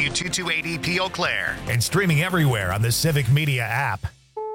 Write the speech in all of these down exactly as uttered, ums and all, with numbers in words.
W two twenty eighty Eau Claire. And streaming everywhere on the Civic Media app.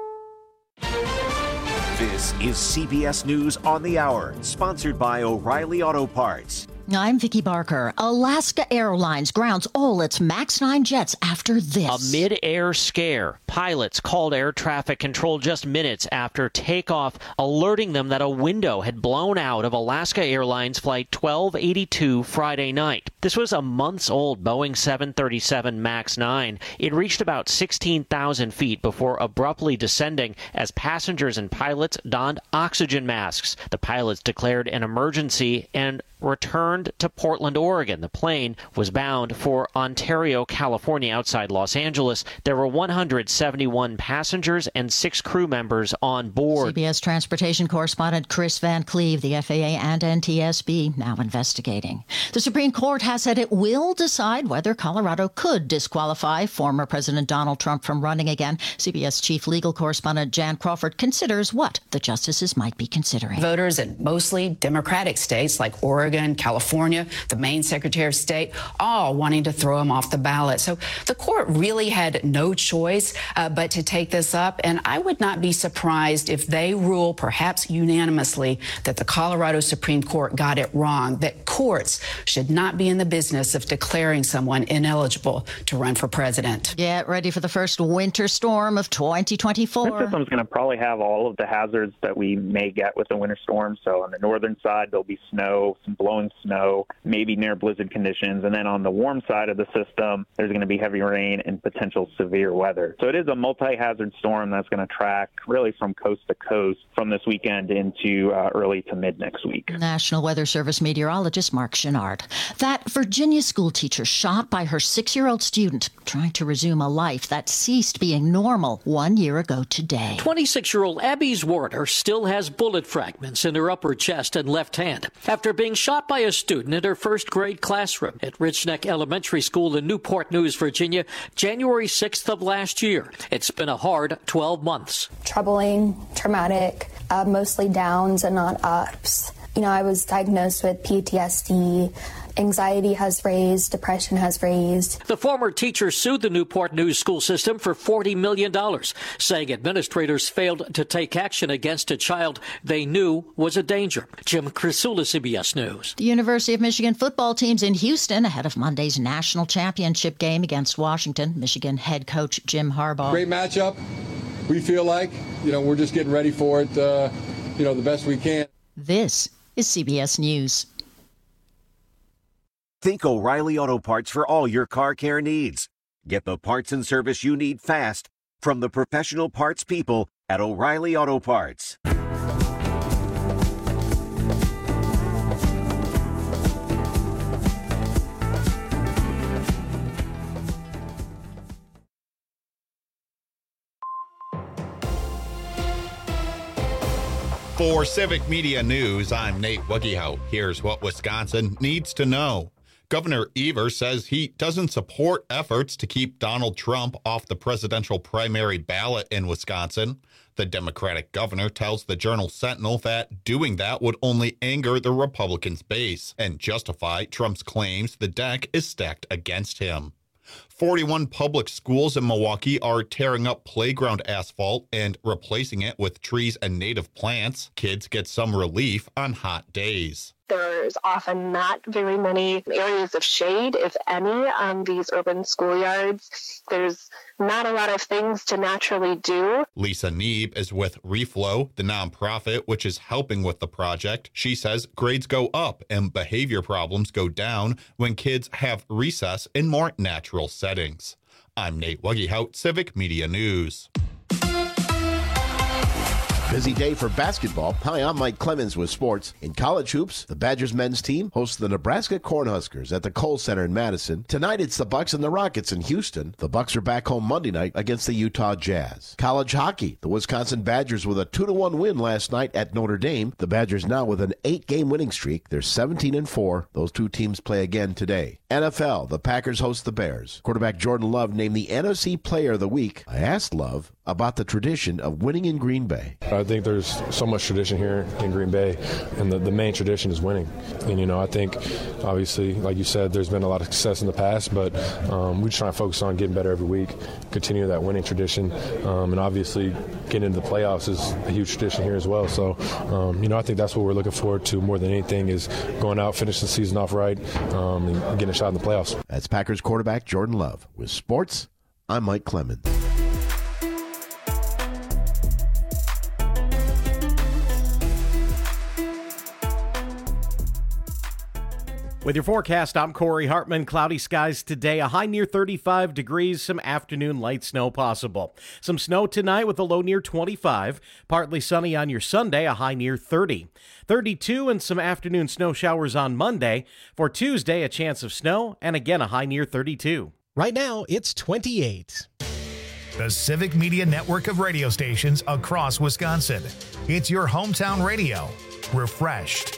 This is C B S News on the Hour, sponsored by O'Reilly Auto Parts. I'm Vicki Barker. Alaska Airlines grounds all its MAX nine jets after this. A mid-air scare. Pilots called air traffic control just minutes after takeoff, alerting them that a window had blown out of Alaska Airlines Flight twelve eighty-two Friday night. This was a months-old Boeing seven thirty-seven MAX nine. It reached about sixteen thousand feet before abruptly descending as passengers and pilots donned oxygen masks. The pilots declared an emergency and returned to Portland, Oregon. The plane was bound for Ontario, California, outside Los Angeles. There were one hundred seventy-one passengers and six crew members on board. C B S transportation correspondent Chris Van Cleve, the F A A and N T S B now investigating. The Supreme Court has said it will decide whether Colorado could disqualify former President Donald Trump from running again. C B S chief legal correspondent Jan Crawford considers what the justices might be considering. Voters in mostly Democratic states like Oregon, California, the Maine Secretary of State, all wanting to throw him off the ballot. So the court really had no choice uh, but to take this up. And I would not be surprised if they rule, perhaps unanimously, that the Colorado Supreme Court got it wrong, that courts should not be in the business of declaring someone ineligible to run for president. Get ready for the first winter storm of twenty twenty-four. This system's going to probably have all of the hazards that we may get with a winter storm. So on the northern side, there'll be snow, some blowing snow, maybe near blizzard conditions. And then on the warm side of the system, there's going to be heavy rain and potential severe weather. So it is a multi-hazard storm that's going to track really from coast to coast from this weekend into uh, early to mid next week. National Weather Service meteorologist Mark Chenard. That Virginia school teacher shot by her six-year-old student trying to resume a life that ceased being normal one year ago today. twenty-six-year-old Abby's Warner still has bullet fragments in her upper chest and left hand after being shot by a student in her first grade classroom at Rich Neck Elementary School in Newport News, Virginia, January sixth of last year. It's been a hard twelve months. Troubling, traumatic, uh, mostly downs and not ups. You know, I was diagnosed with P T S D. Anxiety has raised, depression has raised. The former teacher sued the Newport News school system for forty million dollars, saying administrators failed to take action against a child they knew was a danger. Jim Crisula, C B S News. The University of Michigan football team's in Houston ahead of Monday's national championship game against Washington. Michigan head coach Jim Harbaugh. Great matchup. We feel like, you know, we're just getting ready for it, uh, you know, the best we can. This is C B S News. Think O'Reilly Auto Parts for all your car care needs. Get the parts and service you need fast from the professional parts people at O'Reilly Auto Parts. For Civic Media News, I'm Nate Wuggehout. Here's what Wisconsin needs to know. Governor Evers says he doesn't support efforts to keep Donald Trump off the presidential primary ballot in Wisconsin. The Democratic governor tells the Journal Sentinel that doing that would only anger the Republicans' base and justify Trump's claims the deck is stacked against him. forty-one public schools in Milwaukee are tearing up playground asphalt and replacing it with trees and native plants. Kids get some relief on hot days. There's often not very many areas of shade, if any, on these urban schoolyards. There's not a lot of things to naturally do. Lisa Neeb is with Reflow, the nonprofit which is helping with the project. She says grades go up and behavior problems go down when kids have recess in more natural settings. I'm Nate Wuggehout, Civic Media News. Busy day for basketball. Hi, I'm Mike Clemens with sports. In college hoops, the Badgers men's team hosts the Nebraska Cornhuskers at the Kohl Center in Madison. Tonight, it's the Bucks and the Rockets in Houston. The Bucks are back home Monday night against the Utah Jazz. College hockey, the Wisconsin Badgers with a two to one win last night at Notre Dame. The Badgers now with an eight-game winning streak. They're seventeen and four. Those two teams play again today. N F L, the Packers host the Bears. Quarterback Jordan Love named the N F C Player of the Week. I asked Love about the tradition of winning in Green Bay. I think there's so much tradition here in Green Bay, and the, the main tradition is winning. And, you know, I think, obviously, like you said, there's been a lot of success in the past, but um, we just try to focus on getting better every week, continue that winning tradition, um, and obviously getting into the playoffs is a huge tradition here as well. So, um, you know, I think that's what we're looking forward to more than anything is going out, finishing the season off right, um, and getting a shot in the playoffs. That's Packers quarterback Jordan Love. With sports, I'm Mike Clemens. With your forecast, I'm Corey Hartman. Cloudy skies today, a high near thirty-five degrees, some afternoon light snow possible. Some snow tonight with a low near twenty-five. Partly sunny on your Sunday, a high near thirty. thirty-two and some afternoon snow showers on Monday. For Tuesday, a chance of snow and again a high near thirty-two. Right now, it's twenty-eight. The Civic Media Network of radio stations across Wisconsin. It's your hometown radio. Refreshed.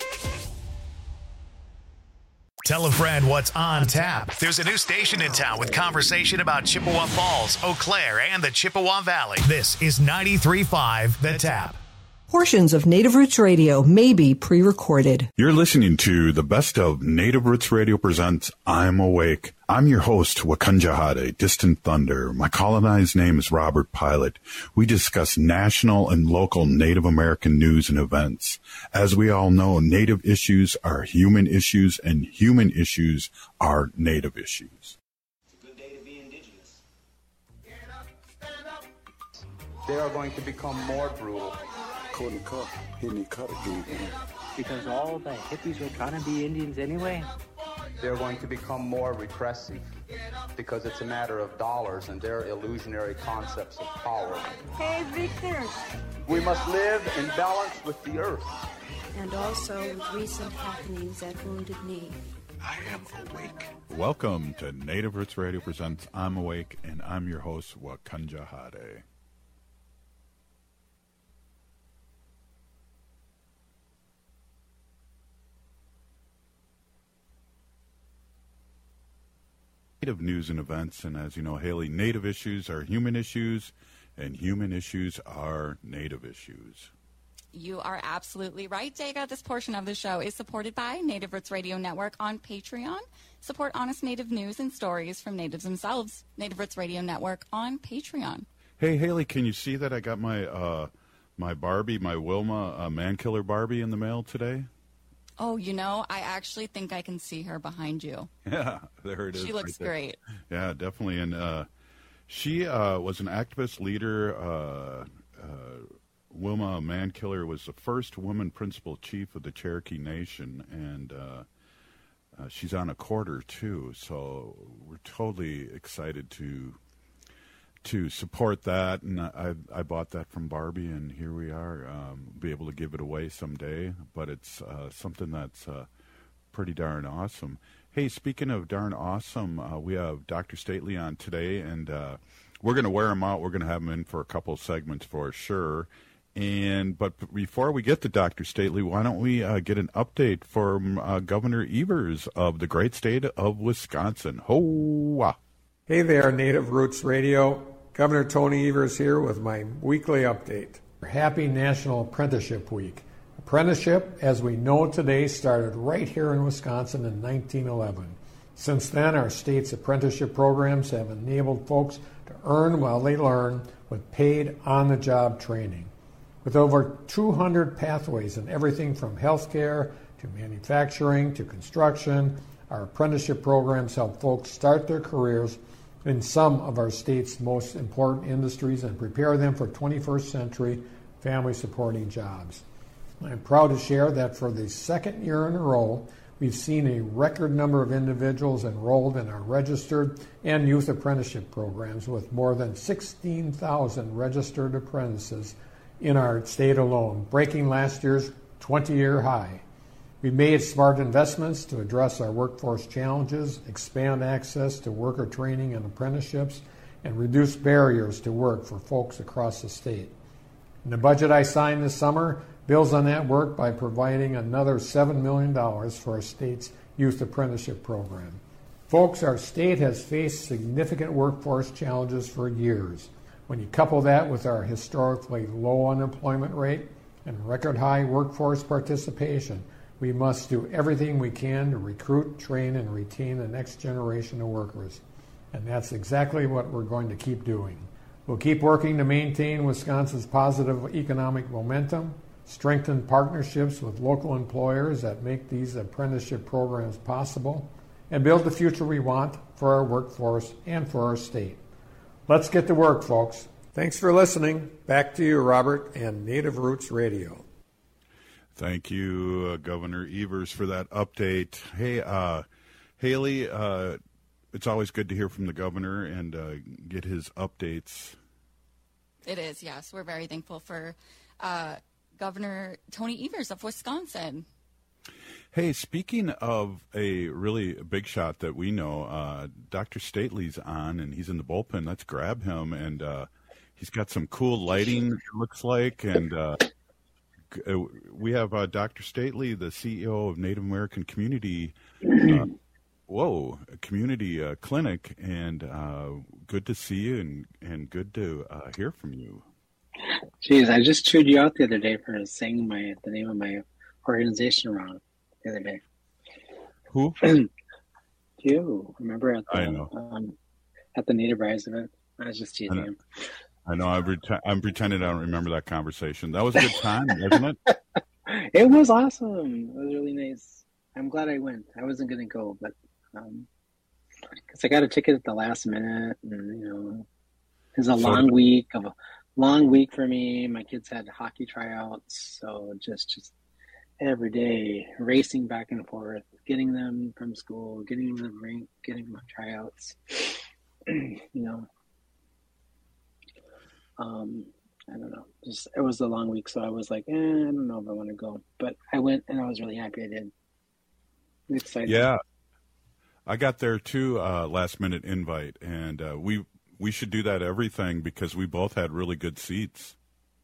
Tell a friend what's on tap. There's a new station in town with conversation about Chippewa Falls, Eau Claire, and the Chippewa Valley. This is ninety-three point five The Tap. Portions of Native Roots Radio may be pre-recorded. You're listening to the best of Native Roots Radio presents I'm Awake. I'm your host, Wakunjahade, Distant Thunder. My colonized name is Robert Pilot. We discuss national and local Native American news and events. As we all know, Native issues are human issues, and human issues are Native issues. It's a good day to be indigenous. Stand up, stand up. They are going to become more brutal. Couldn't cut. He didn't cut it, dude. Because all the hippies were trying to be Indians anyway. They're going to become more repressive because it's a matter of dollars and their illusionary concepts of power. Hey, Victor. We must live in balance with the earth. And also with recent happenings at Wounded Knee. I am awake. Welcome to Native Roots Radio presents I'm Awake, and I'm your host, Wakunjahade. Native news and events, and as you know, Haley, Native issues are human issues, and human issues are Native issues. You are absolutely right, Daga. This portion of the show is supported by Native Roots Radio Network on Patreon. Support honest Native news and stories from Natives themselves. Native Roots Radio Network on Patreon. Hey, Haley, can you see that I got my uh, my Barbie, my Wilma uh, Man-Killer Barbie in the mail today? Oh, you know, I actually think I can see her behind you. Yeah, there it is. She looks right great. Yeah, definitely. And uh, she uh, was an activist leader. Uh, uh, Wilma Mankiller was the first woman principal chief of the Cherokee Nation, and uh, uh, she's on a quarter, too. So we're totally excited to to support that, and I I bought that from Barbie, and here we are. Um, be able to give it away someday, but it's uh, something that's uh, pretty darn awesome. Hey, speaking of darn awesome, uh, we have Doctor Stately on today, and uh, we're going to wear him out. We're going to have him in for a couple of segments for sure. And but before we get to Doctor Stately, why don't we uh, get an update from uh, Governor Evers of the great state of Wisconsin? Ho-wah. Hey there, Native Roots Radio. Governor Tony Evers here with my weekly update. Happy National Apprenticeship Week. Apprenticeship, as we know today, started right here in Wisconsin in nineteen eleven. Since then, our state's apprenticeship programs have enabled folks to earn while they learn with paid on-the-job training. With over two hundred pathways in everything from healthcare to manufacturing to construction, our apprenticeship programs help folks start their careers in some of our state's most important industries and prepare them for twenty-first century family-supporting jobs. I'm proud to share that for the second year in a row, we've seen a record number of individuals enrolled in our registered and youth apprenticeship programs, with more than sixteen thousand registered apprentices in our state alone, breaking last year's twenty-year high. We made smart investments to address our workforce challenges, expand access to worker training and apprenticeships, and reduce barriers to work for folks across the state. In the budget I signed this summer builds on that work by providing another seven million dollars for our state's youth apprenticeship program. Folks, our state has faced significant workforce challenges for years. When you couple that with our historically low unemployment rate and record high workforce participation, we must do everything we can to recruit, train, and retain the next generation of workers. And that's exactly what we're going to keep doing. We'll keep working to maintain Wisconsin's positive economic momentum, strengthen partnerships with local employers that make these apprenticeship programs possible, and build the future we want for our workforce and for our state. Let's get to work, folks. Thanks for listening. Back to you, Robert, and Native Roots Radio. Thank you, uh, Governor Evers, for that update. Hey, uh, Haley, uh, it's always good to hear from the governor and uh, get his updates. It is, yes. We're very thankful for uh, Governor Tony Evers of Wisconsin. Hey, speaking of a really big shot that we know, uh, Doctor Stately's on, and he's in the bullpen. Let's grab him, and uh, he's got some cool lighting, it looks like, and uh, we have uh, Doctor Stately, the C E O of Native American Community, uh, whoa, Community uh, Clinic, and uh, good to see you, and, and good to uh, hear from you. Jeez, I just chewed you out the other day for saying my the name of my organization wrong. The other day. Who? You remember at the I know. Um, at the Native Rise event? I was just teasing I know. him. I know. I'm, pretend, I'm pretending I don't remember that conversation. That was a good time, wasn't it? It was awesome. It was really nice. I'm glad I went. I wasn't going to go, but um, because I got a ticket at the last minute, and you know, it was a so, long week of a long week for me. My kids had hockey tryouts, so just just. every day, racing back and forth, getting them from school, getting them to the rink, getting them on tryouts. you know, um, I don't know. Just it was a long week, so I was like, eh, I don't know if I want to go. But I went, and I was really happy I did. I'm excited. Yeah, I got there too. Uh, last minute invite, and uh, we we should do that everything because we both had really good seats.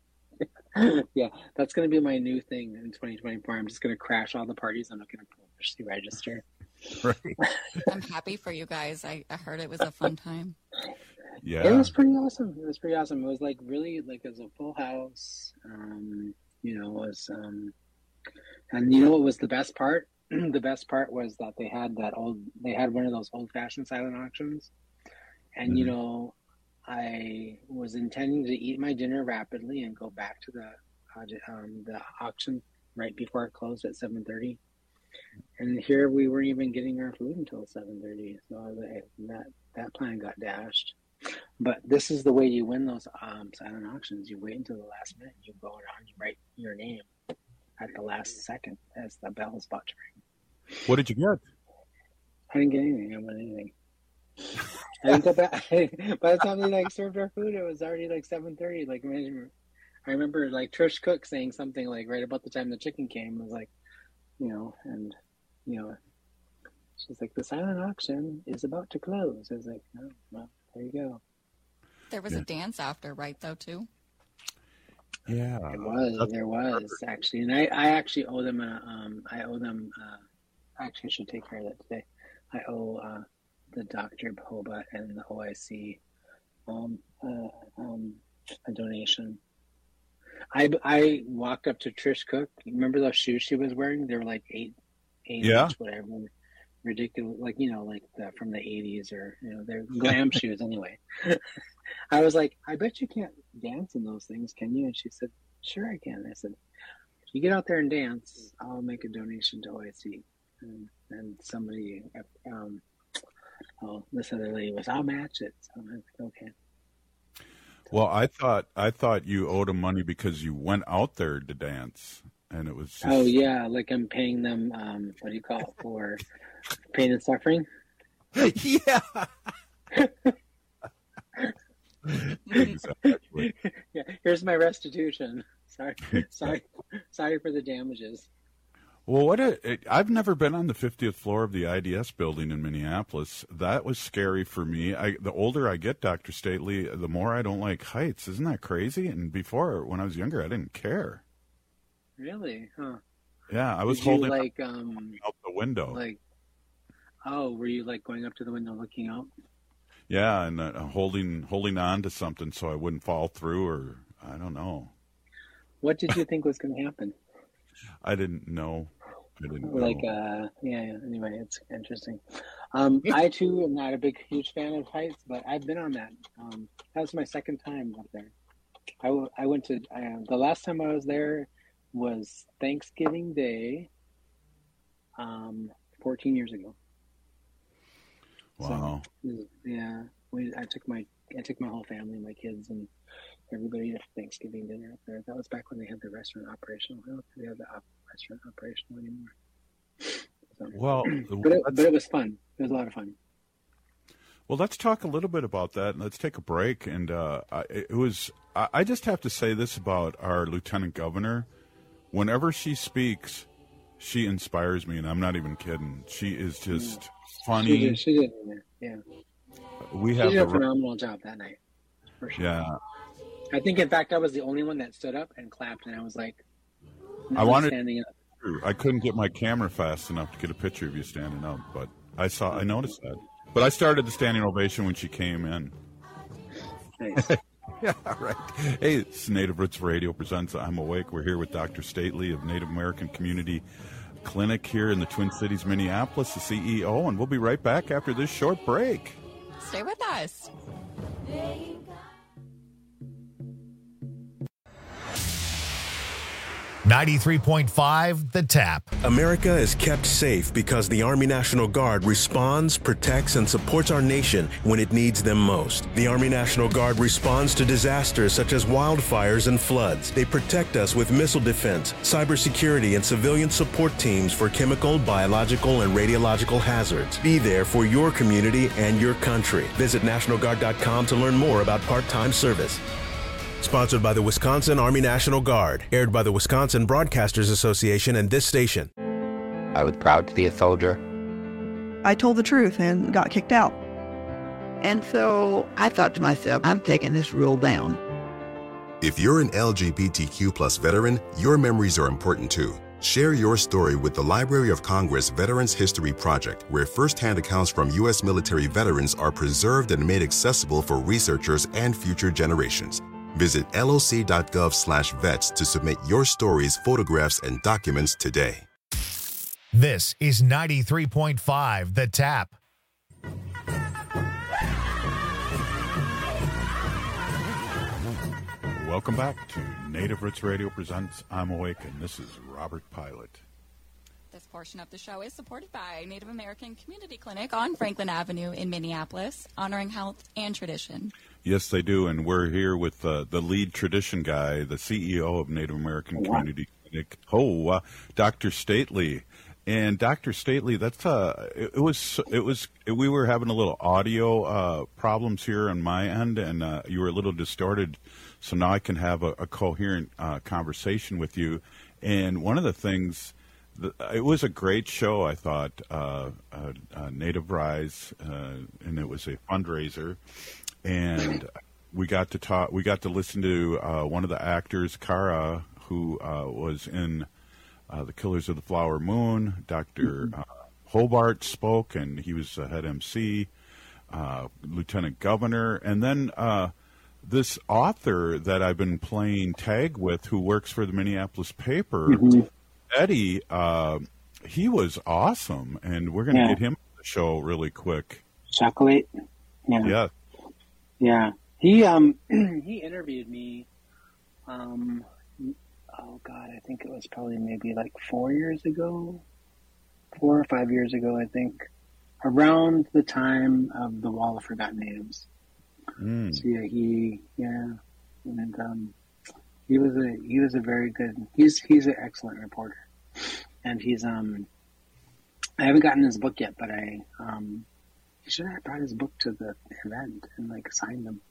Yeah, that's going to be my new thing in twenty twenty-four. I'm just going to crash all the parties. I'm not going to push the register. Right. I'm happy for you guys. I, I heard it was a fun time. Yeah. It was pretty awesome. It was pretty awesome. It was like really like it was a full house. Um, you know, it was um, and you know what was the best part? The best part was that they had that old. They had one of those old-fashioned silent auctions, and mm-hmm. you know. I was intending to eat my dinner rapidly and go back to the um, the auction right before it closed at seven thirty. And here we weren't even getting our food until seven thirty. So I was like, that, that plan got dashed. But this is the way you win those um, silent auctions. You wait until the last minute. You go around, you write your name at the last second as the bell is about to ring. What did you get? I didn't get anything. I didn't win anything. I didn't go back. By the time they like served our food, it was already like seven thirty. Like I remember like Trish Cook saying something like right about the time the chicken came. It was like, you know, and you know, she's like, the silent auction is about to close. I was like, oh, well, there you go. There was yeah. a dance after, right? Though too. Yeah, it was. That's there was perfect. actually, and I, I actually owe them a. Um, I owe them. Uh, actually, I should take care of that today. I owe. Uh, the Doctor Hoba and the O I C um, uh, um, a donation. I, I walked up to Trish Cook. Remember those shoes she was wearing? They were like eight, eight yeah. inch, whatever. Ridiculous, like, you know, like the, from the eighties or, you know, they're glam shoes anyway. I was like, I bet you can't dance in those things, can you? And she said, sure I can. I said, if you get out there and dance, I'll make a donation to O I C. And, and somebody, um, oh, this other lady was, I'll match it. So I'm like, okay. Well, I thought I thought you owed them money because you went out there to dance, and it was. Just... Oh yeah, like I'm paying them. Um, what do you call it for? Pain and suffering. Yeah. Exactly. Yeah. Here's my restitution. Sorry, sorry, sorry for the damages. Well, what a, it, I've never been on the fiftieth floor of the I D S building in Minneapolis. That was scary for me. I, the older I get, Doctor Stately, the more I don't like heights. Isn't that crazy? And before, when I was younger, I didn't care. Really? Huh. Yeah, I was Did holding you, like, um, out the window. Like, oh, were you like going up to the window looking out? Yeah, and uh, holding holding on to something so I wouldn't fall through, or I don't know. What did you think was going to happen? I didn't know. I didn't know. Like, uh, yeah, yeah. Anyway, it's interesting. Um, I too am not a big, huge fan of heights, but I've been on that. Um, that was my second time up there. I, w- I went to uh, the last time I was there was Thanksgiving Day, um, fourteen years ago. Wow. So, yeah, we, I took my I took my whole family, my kids, and everybody to Thanksgiving dinner up there. That was back when they had the restaurant operational. I don't think they have the op- restaurant operational anymore. So, well, but it, but it was fun. It was a lot of fun. Well, let's talk a little bit about that, and let's take a break. And uh, I, it was I, I just have to say this about our lieutenant governor. Whenever she speaks, she inspires me, and I'm not even kidding. She is just mm. funny. She did, she did, yeah. We she have did a the, phenomenal job that night. For sure. Yeah. I think, in fact, I was the only one that stood up and clapped, and I was like, I wanted. Standing up. I couldn't get my camera fast enough to get a picture of you standing up, but I saw, I noticed that. But I started the standing ovation when she came in. Nice. Yeah, right. Hey, it's Native Roots Radio presents I'm Awake. We're here with Doctor Stately of Native American Community Clinic here in the Twin Cities, Minneapolis, the C E O, and we'll be right back after this short break. Stay with us. ninety-three point five The Tap. America is kept safe because the Army National Guard responds, protects, and supports our nation when it needs them most. The Army National Guard responds to disasters such as wildfires and floods. They protect us with missile defense, cybersecurity, and civilian support teams for chemical, biological, and radiological hazards. Be there for your community and your country. Visit National Guard dot com to learn more about part-time service. Sponsored by the Wisconsin Army National Guard. Aired by the Wisconsin Broadcasters Association and this station. I was proud to be a soldier. I told the truth and got kicked out. And so I thought to myself, I'm taking this rule down. If you're an L G B T Q plus veteran, your memories are important too. Share your story with the Library of Congress Veterans History Project, where first-hand accounts from U S military veterans are preserved and made accessible for researchers and future generations. Visit L O C dot gov slash vets to submit your stories, photographs, and documents today. This is ninety-three point five The Tap. Welcome back to Native Roots Radio presents I'm Awake, and this is Robert Pilot. This portion of the show is supported by Native American Community Clinic on Franklin Avenue in Minneapolis, honoring health and tradition. Yes, they do, and we're here with uh, the lead tradition guy, the C E O of Native American Community Clinic, oh, uh, Doctor Stately. And Doctor Stately, that's uh, it, it was it was we were having a little audio uh, problems here on my end, and uh, you were a little distorted. So now I can have a, a coherent uh, conversation with you. And one of the things, the, it was a great show, I thought, uh, uh, uh, Native Rise, uh, and it was a fundraiser. And we got to talk. We got to listen to uh, one of the actors, Kara, who uh, was in uh, The Killers of the Flower Moon. Doctor Uh, Hobart spoke, and he was the head M C, uh, Lieutenant Governor, and then uh, this author that I've been playing tag with, who works for the Minneapolis paper, mm-hmm. Eddie. Uh, he was awesome, and we're going to yeah. get him on the show really quick. Chocolate. Yeah. Yeah. Yeah, he um he interviewed me. Um, oh God, I think it was probably maybe like four years ago, four or five years ago, I think, around the time of the Wall of Forgotten Natives. Mm. So yeah, he yeah, and um, he was a he was a very good. He's he's an excellent reporter, and he's um. I haven't gotten his book yet, but I um. He should have brought his book to the event and like signed them.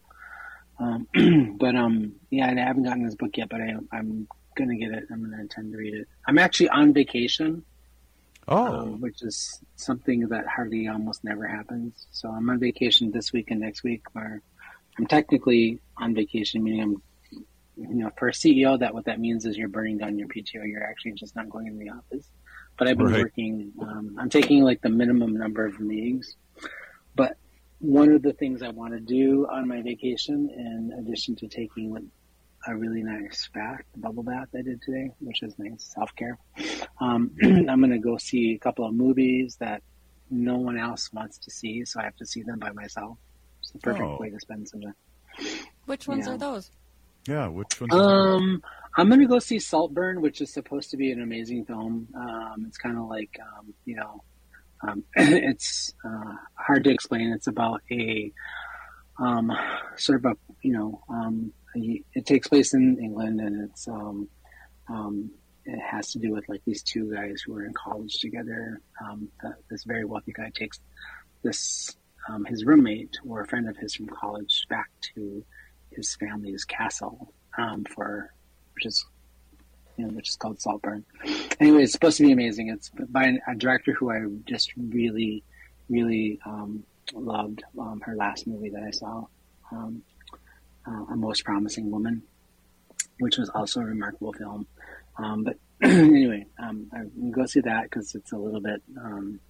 Um, but um, yeah, I haven't gotten his book yet, but I, I'm gonna get it. I'm gonna intend to read it. I'm actually on vacation, oh, um, which is something that hardly almost never happens. So I'm on vacation this week and next week. Where I'm technically on vacation, meaning I'm, you know, for a C E O, that what that means is you're burning down your P T O. You're actually just not going in the office. But I've been right. working. Um, I'm taking like the minimum number of meetings. But one of the things I want to do on my vacation, in addition to taking a really nice bath, bubble bath I did today, which is nice, self-care, um, I'm going to go see a couple of movies that no one else wants to see, so I have to see them by myself. It's the perfect Oh. way to spend some time. Which ones Yeah. are those? Yeah, which ones? Um, I'm going to go see Saltburn, which is supposed to be an amazing film. Um, it's kind of like, um, you know, um, it's uh, hard to explain. It's about a um, sort of a, you know, um, a, it takes place in England, and it's um, um, it has to do with like these two guys who are in college together. Um, the, this very wealthy guy takes this um, his roommate or a friend of his from college back to his family's castle um, for, which is, you know, which is called Saltburn. Anyway, it's supposed to be amazing. It's by a director who I just really, really um, loved. Um, her last movie that I saw, um, uh, A Most Promising Woman, which was also a remarkable film. Um, but anyway, um, I can go see that because it's a little bit. Um,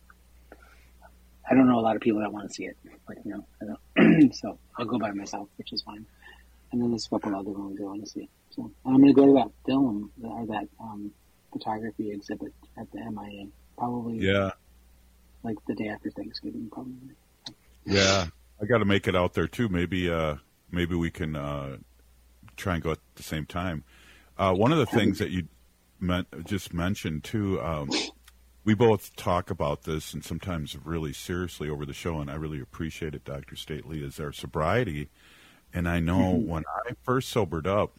I don't know a lot of people that want to see it, like you know. I don't. So I'll go by myself, which is fine. And then there's a couple other ones I want to see. So I'm going to go to that film or that um, photography exhibit at the M I A, probably. Yeah. Like the day after Thanksgiving, probably. Yeah, I got to make it out there too. Maybe, uh, maybe we can uh, try and go at the same time. Uh, one of the things that you meant, just mentioned too, um, we both talk about this and sometimes really seriously over the show, and I really appreciate it, Doctor Stately, is our sobriety. And I know when I first sobered up,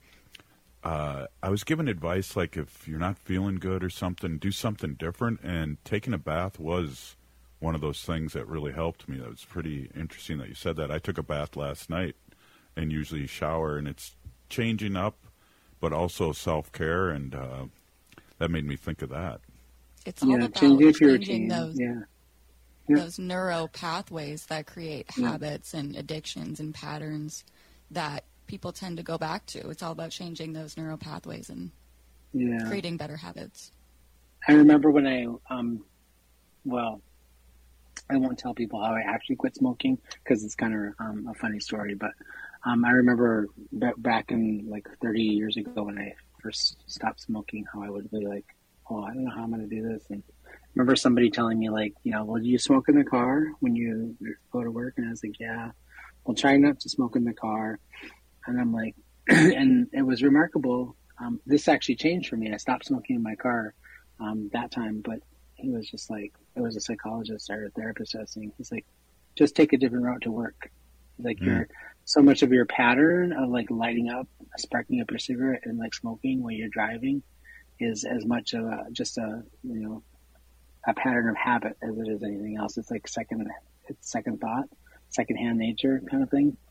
uh, I was given advice like if you're not feeling good or something, do something different. And taking a bath was one of those things that really helped me. That was pretty interesting that you said that. I took a bath last night and usually shower, and it's changing up, but also self-care, and uh, that made me think of that. It's all Yeah, about change your changing routine. those Yeah. Yeah. those neuro pathways that create Yeah. habits and addictions and patterns that people tend to go back to. It's all about changing those neuro pathways and Yeah. creating better habits. I remember when I, um, well, I won't tell people how I actually quit smoking because it's kind of um, a funny story. But um, I remember b- back in like thirty years ago when I first stopped smoking, how I would be like, oh, I don't know how I'm going to do this. And I remember somebody telling me like, you know, well, do you smoke in the car when you go to work? And I was like, yeah. Well, try not to smoke in the car. And I'm like, and it was remarkable. Um, this actually changed for me. I stopped smoking in my car um, that time, but he was just like, it was a psychologist or a therapist I was saying. He's like, just take a different route to work. Like mm. you're so much of your pattern of like lighting up, sparking up your cigarette and like smoking while you're driving is as much of a, just a, you know, a pattern of habit as it is anything else. It's like second, it's second thought, secondhand nature kind of thing.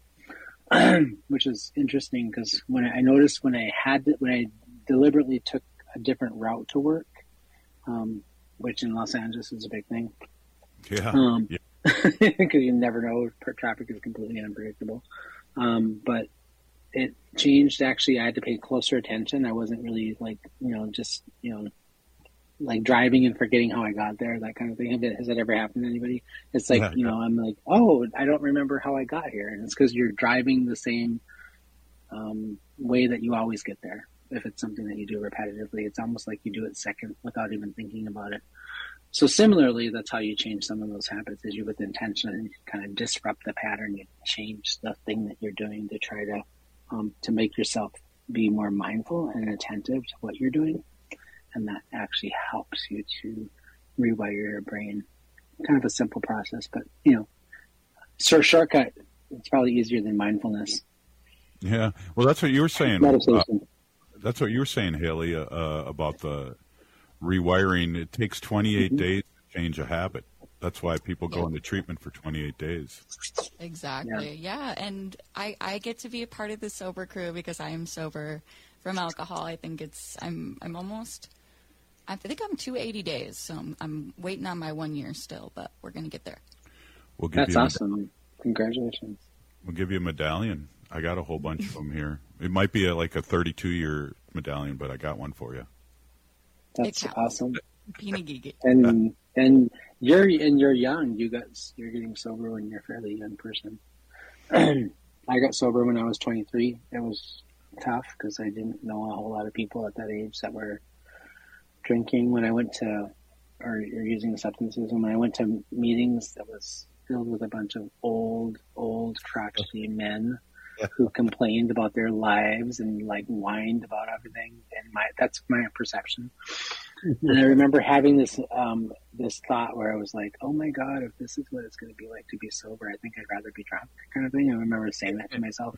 Which is interesting because when I, I noticed when I had to, when I deliberately took a different route to work, um, which in Los Angeles is a big thing. Yeah. Um, yeah. Because you never know, traffic is completely unpredictable. Um, but it changed. Actually, I had to pay closer attention. I wasn't really like you know just you know like driving and forgetting how I got there, that kind of thing. Has that ever happened to anybody? It's like, yeah, you know, I'm like, oh, I don't remember how I got here. And it's because you're driving the same um, way that you always get there. If it's something that you do repetitively, it's almost like you do it second without even thinking about it. So similarly, that's how you change some of those habits is you with intention and you kind of disrupt the pattern. You change the thing that you're doing to try to, um, to make yourself be more mindful and attentive to what you're doing. And that actually helps you to rewire your brain. Kind of a simple process, but, you know, so shortcut, it's probably easier than mindfulness. Yeah. Well, that's what you were saying. Meditation. Uh, that's what you were saying, Haley, uh, about the rewiring. It takes twenty-eight mm-hmm. days to change a habit. That's why people go into treatment for twenty-eight days. Exactly. Yeah. yeah. And I, I get to be a part of the sober crew because I am sober from alcohol. I think it's, I'm, I'm almost, I think I'm two hundred eighty days. So I'm, I'm waiting on my one year still, but we're going to get there. We'll give That's you awesome. Med- Congratulations. We'll give you a medallion. I got a whole bunch of them here. It might be a, like a thirty-two year medallion, but I got one for you. That's awesome. Pinagigi. And And you're and you're young. You got you're getting sober when you're a fairly young person. I got sober when I was twenty-three. It was tough because I didn't know a whole lot of people at that age that were drinking. When I went to or, or using substances, and when I went to meetings, that was filled with a bunch of old, old, crotchety men who complained about their lives and like whined about everything. And my that's my perception. And I remember having this um, this thought where I was like, "Oh my God, if this is what it's going to be like to be sober, I think I'd rather be drunk," kind of thing. I remember saying that to myself.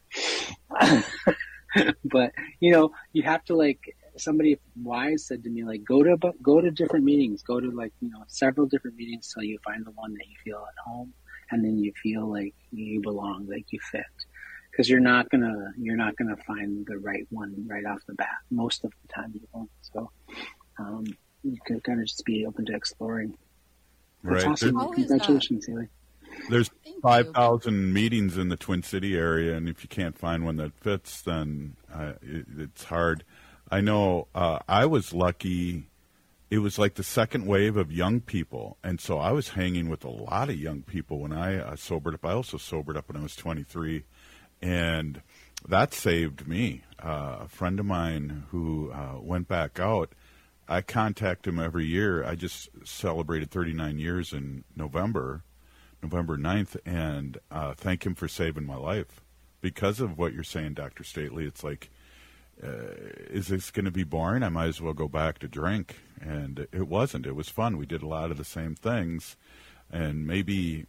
But you know, you have to like somebody wise said to me, like, go to go to different meetings, go to like you know several different meetings till you find the one that you feel at home, and then you feel like you belong, like you fit. Because you're not gonna you're not gonna find the right one right off the bat. Most of the time, you won't. So. Um, you can kind of just be open to exploring. That's right. awesome. There's, Congratulations, Haley. There's five thousand meetings in the Twin City area, and if you can't find one that fits, then uh, it, it's hard. I know uh, I was lucky. It was like the second wave of young people, and so I was hanging with a lot of young people when I uh, sobered up. I also sobered up when I was twenty-three, and that saved me. Uh, a friend of mine who uh, went back out, I contact him every year. I just celebrated thirty-nine years in November, November ninth, and uh, thank him for saving my life. Because of what you're saying, Doctor Stately, it's like, uh, is this going to be boring? I might as well go back to drink. And it wasn't. It was fun. We did a lot of the same things. And maybe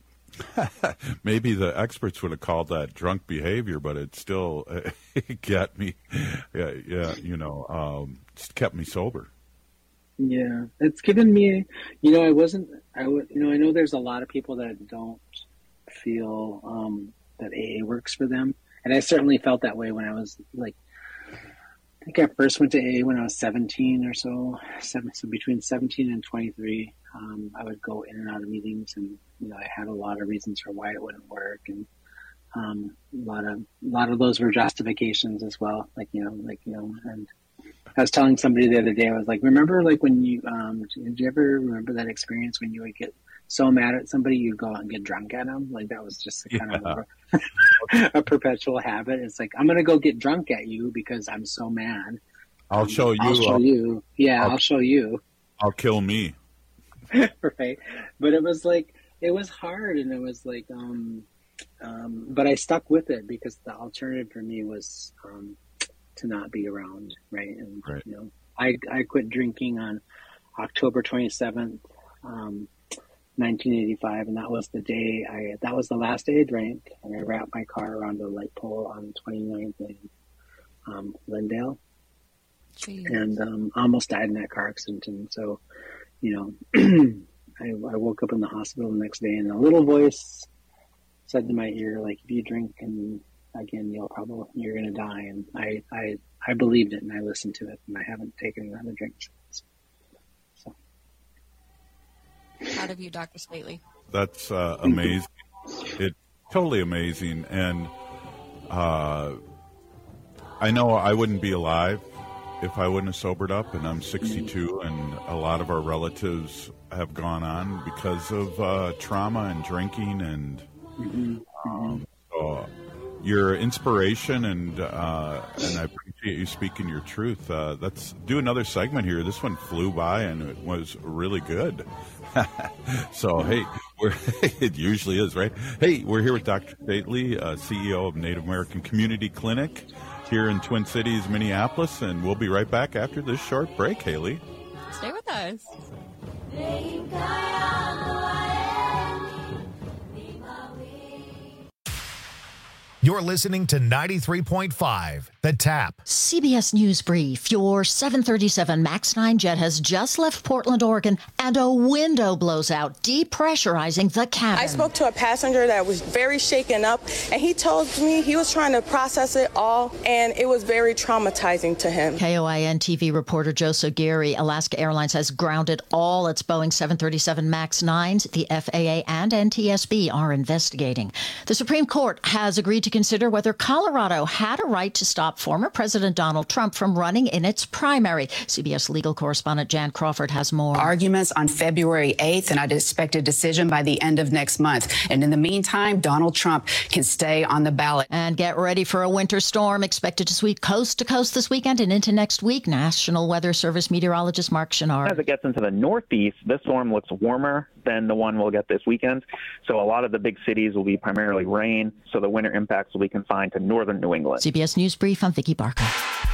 maybe the experts would have called that drunk behavior, but it still it got me, yeah, yeah, you know, um, just kept me sober. Yeah, it's given me, you know, I wasn't, I would, you know, I know there's a lot of people that don't feel um, that A A works for them. And I certainly felt that way when I was like, I think I first went to A A when I was seventeen or so, seven, so between seventeen and twenty-three. Um, I would go in and out of meetings, and, you know, I had a lot of reasons for why it wouldn't work. And um, a lot of, a lot of those were justifications as well. Like, you know, like, you know, and I was telling somebody the other day, I was like, remember like when you, um, did you ever remember that experience when you would get so mad at somebody, you'd go out and get drunk at them? Like that was just a kind yeah. of a, a perpetual habit. It's like, I'm going to go get drunk at you because I'm so mad. I'll show you. I'll show I'll, you. Yeah, I'll, I'll show you. I'll kill me. Right. But it was like, it was hard, and it was like, um, um, but I stuck with it because the alternative for me was, um, to not be around, right? And right. you know, I I quit drinking on October twenty-seventh, um, nineteen eighty-five, and that was the day I that was the last day I drank, and I wrapped my car around a light pole on the twenty-ninth in um, Glendale, Jeez. and um, almost died in that car accident. And so, you know, I, I woke up in the hospital the next day, and a little voice said to my ear, like, if you drink and again, you'll probably, you're going to die. And I, I, I believed it, and I listened to it, and I haven't taken another drink since. So. Proud of you, Doctor Stately. That's uh, amazing. It's totally amazing. And uh, I know I wouldn't be alive if I wouldn't have sobered up, and I'm sixty-two, and a lot of our relatives have gone on because of uh, trauma and drinking, and mm-hmm. um, so your inspiration, and uh, and I appreciate you speaking your truth. Uh, let's do another segment here. This one flew by, and it was really good. So, hey, we're, it usually is, right? Hey, we're here with Doctor Stately, uh, C E O of Native American Community Clinic here in Twin Cities, Minneapolis, and we'll be right back after this short break, Haley. Stay with us. You're listening to ninety-three point five, The Tap. C B S News Brief. Your seven thirty-seven MAX nine jet has just left Portland, Oregon, and a window blows out, depressurizing the cabin. I spoke to a passenger that was very shaken up, and he told me he was trying to process it all, and it was very traumatizing to him. K O I N T V reporter Joseph Geary. Alaska Airlines has grounded all its Boeing seven thirty-seven MAX nines. The F A A and N T S B are investigating. The Supreme Court has agreed to consider whether Colorado had a right to stop stop former President Donald Trump from running in its primary. C B S legal correspondent Jan Crawford has more. Arguments on February eighth, and I'd expect a decision by the end of next month. And in the meantime, Donald Trump can stay on the ballot. And get ready for a winter storm expected to sweep coast to coast this weekend and into next week. National Weather Service meteorologist Mark Chenard. As it gets into the northeast, this storm looks warmer than the one we'll get this weekend. So a lot of the big cities will be primarily rain. So the winter impacts will be confined to northern New England. C B S News Brief, I'm Vicki Barker.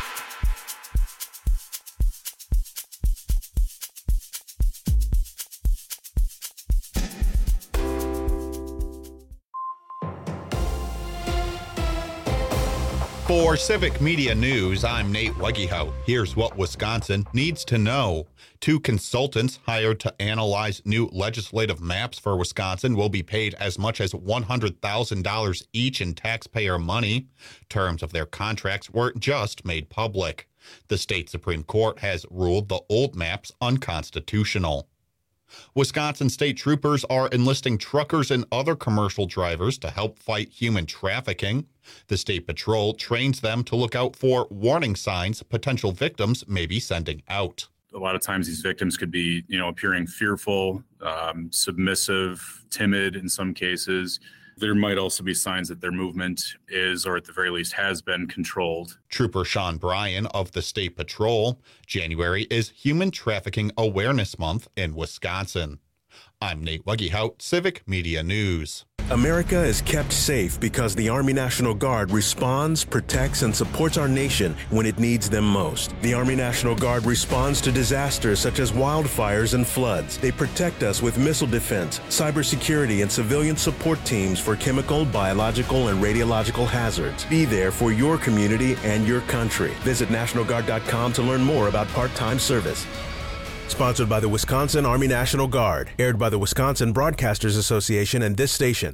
For Civic Media News, I'm Nate Wegehout. Here's what Wisconsin needs to know. Two consultants hired to analyze new legislative maps for Wisconsin will be paid as much as one hundred thousand dollars each in taxpayer money. Terms of their contracts were just made public. The state Supreme Court has ruled the old maps unconstitutional. Wisconsin state troopers are enlisting truckers and other commercial drivers to help fight human trafficking. The State Patrol trains them to look out for warning signs potential victims may be sending out. A lot of times these victims could be, you know, appearing fearful, um, submissive, timid in some cases. There might also be signs that their movement is, or at the very least has been, controlled. Trooper Sean Bryan of the State Patrol. January is Human Trafficking Awareness Month in Wisconsin. I'm Nate Wegehout, Civic Media News. America is kept safe because the Army National Guard responds, protects, and supports our nation when it needs them most. The Army National Guard responds to disasters such as wildfires and floods. They protect us with missile defense, cybersecurity, and civilian support teams for chemical, biological, and radiological hazards. Be there for your community and your country. Visit National Guard dot com to learn more about part-time service. Sponsored by the Wisconsin Army National Guard. Aired by the Wisconsin Broadcasters Association and this station.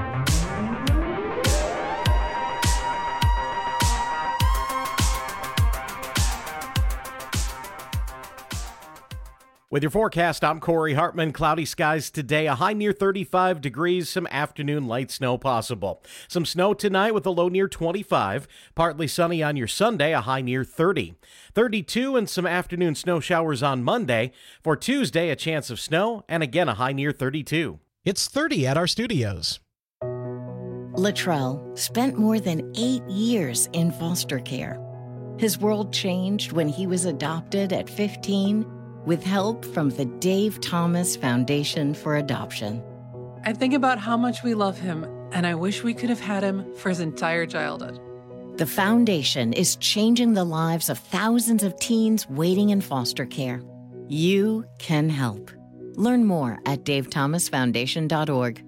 With your forecast, I'm Corey Hartman. Cloudy skies today, a high near thirty-five degrees, some afternoon light snow possible. Some snow tonight with a low near twenty-five. Partly sunny on your Sunday, a high near thirty. thirty-two and some afternoon snow showers on Monday. For Tuesday, a chance of snow and again a high near thirty-two. It's thirty at our studios. Latrell spent more than eight years in foster care. His world changed when he was adopted at fifteen with help from the Dave Thomas Foundation for Adoption. I think about how much we love him, and I wish we could have had him for his entire childhood. The foundation is changing the lives of thousands of teens waiting in foster care. You can help. Learn more at dave thomas foundation dot org.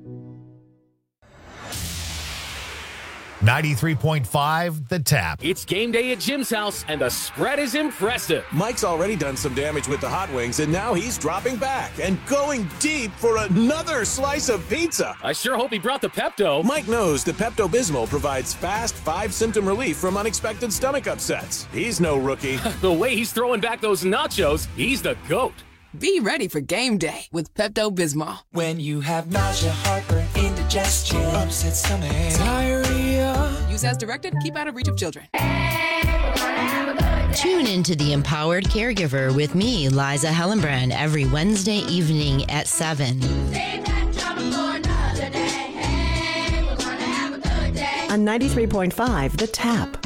ninety-three point five The Tap. It's game day at Jim's house, and the spread is impressive. Mike's already done some damage with the hot wings, and now he's dropping back and going deep for another slice of pizza. I sure hope he brought the Pepto. Mike knows the Pepto-Bismol provides fast, five-symptom relief from unexpected stomach upsets. He's no rookie. The way he's throwing back those nachos, he's the GOAT. Be ready for game day with Pepto-Bismol. When you have nausea, heartburn, indigestion, upset stomach, diarrhea. Use as directed. Keep out of reach of children. Tune into The Empowered Caregiver with me, Liza Hellenbrand, every Wednesday evening at seven. On ninety-three point five, The Tap.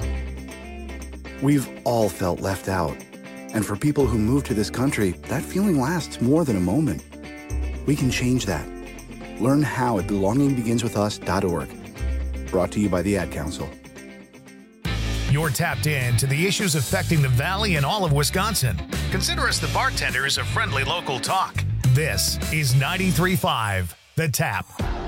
We've all felt left out. And for people who move to this country, that feeling lasts more than a moment. We can change that. Learn how at belonging begins with us dot org. Brought to you by the Ad Council. You're tapped in to the issues affecting the Valley and all of Wisconsin. Consider us the bartenders of friendly local talk. This is ninety-three point five The Tap.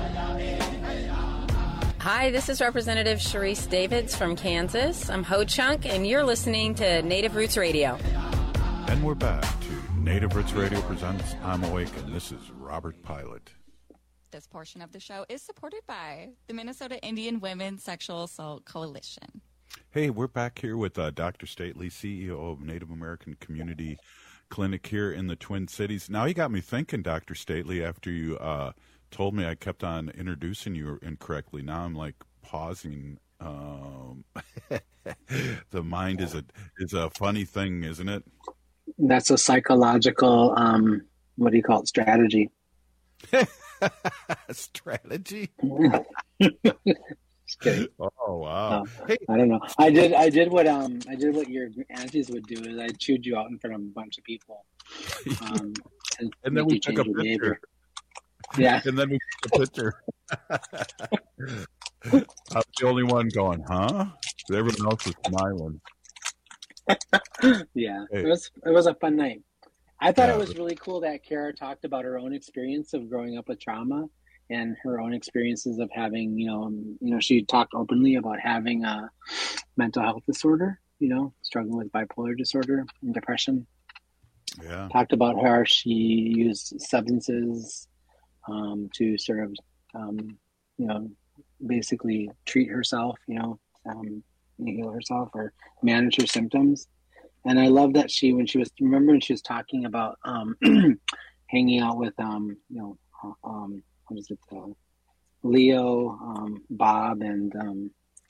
Hi, this is Representative Sharice Davids from Kansas. I'm Ho Chunk, and you're listening to Native Roots Radio. And we're back to Native Roots Radio presents I'm Awake, and this is Robert Pilot. This portion of the show is supported by the Minnesota Indian Women's Sexual Assault Coalition. Hey, we're back here with uh, Doctor Stately, C E O of Native American Community Clinic here in the Twin Cities. Now you got me thinking, Doctor Stately, after you uh, told me I kept on introducing you incorrectly. Now I'm like pausing. Um, the mind is a is a funny thing, isn't it? That's a psychological, um, what do you call it, strategy. Strategy? Just kidding. Oh wow! Uh, hey. I don't know. I did. I did what um. I did what your aunties would do. Is I chewed you out in front of a bunch of people. Um, and, and then we took a picture. Behavior. Yeah. And then we took a picture. I was the only one going, huh? Everyone else was smiling. Yeah, hey. it was it was a fun night. I thought yeah, it was really cool that Kara talked about her own experience of growing up with trauma and her own experiences of having, you know, you know, she talked openly about having a mental health disorder, you know, struggling with bipolar disorder and depression. Yeah. Talked about how she used substances um, to sort of, um, you know, basically treat herself, you know, um, heal herself or manage her symptoms. And I love that she, when she was, remember when she was talking about um, hanging out with, um, you know, um, what is it, uh, Leo, um, Bob, and um,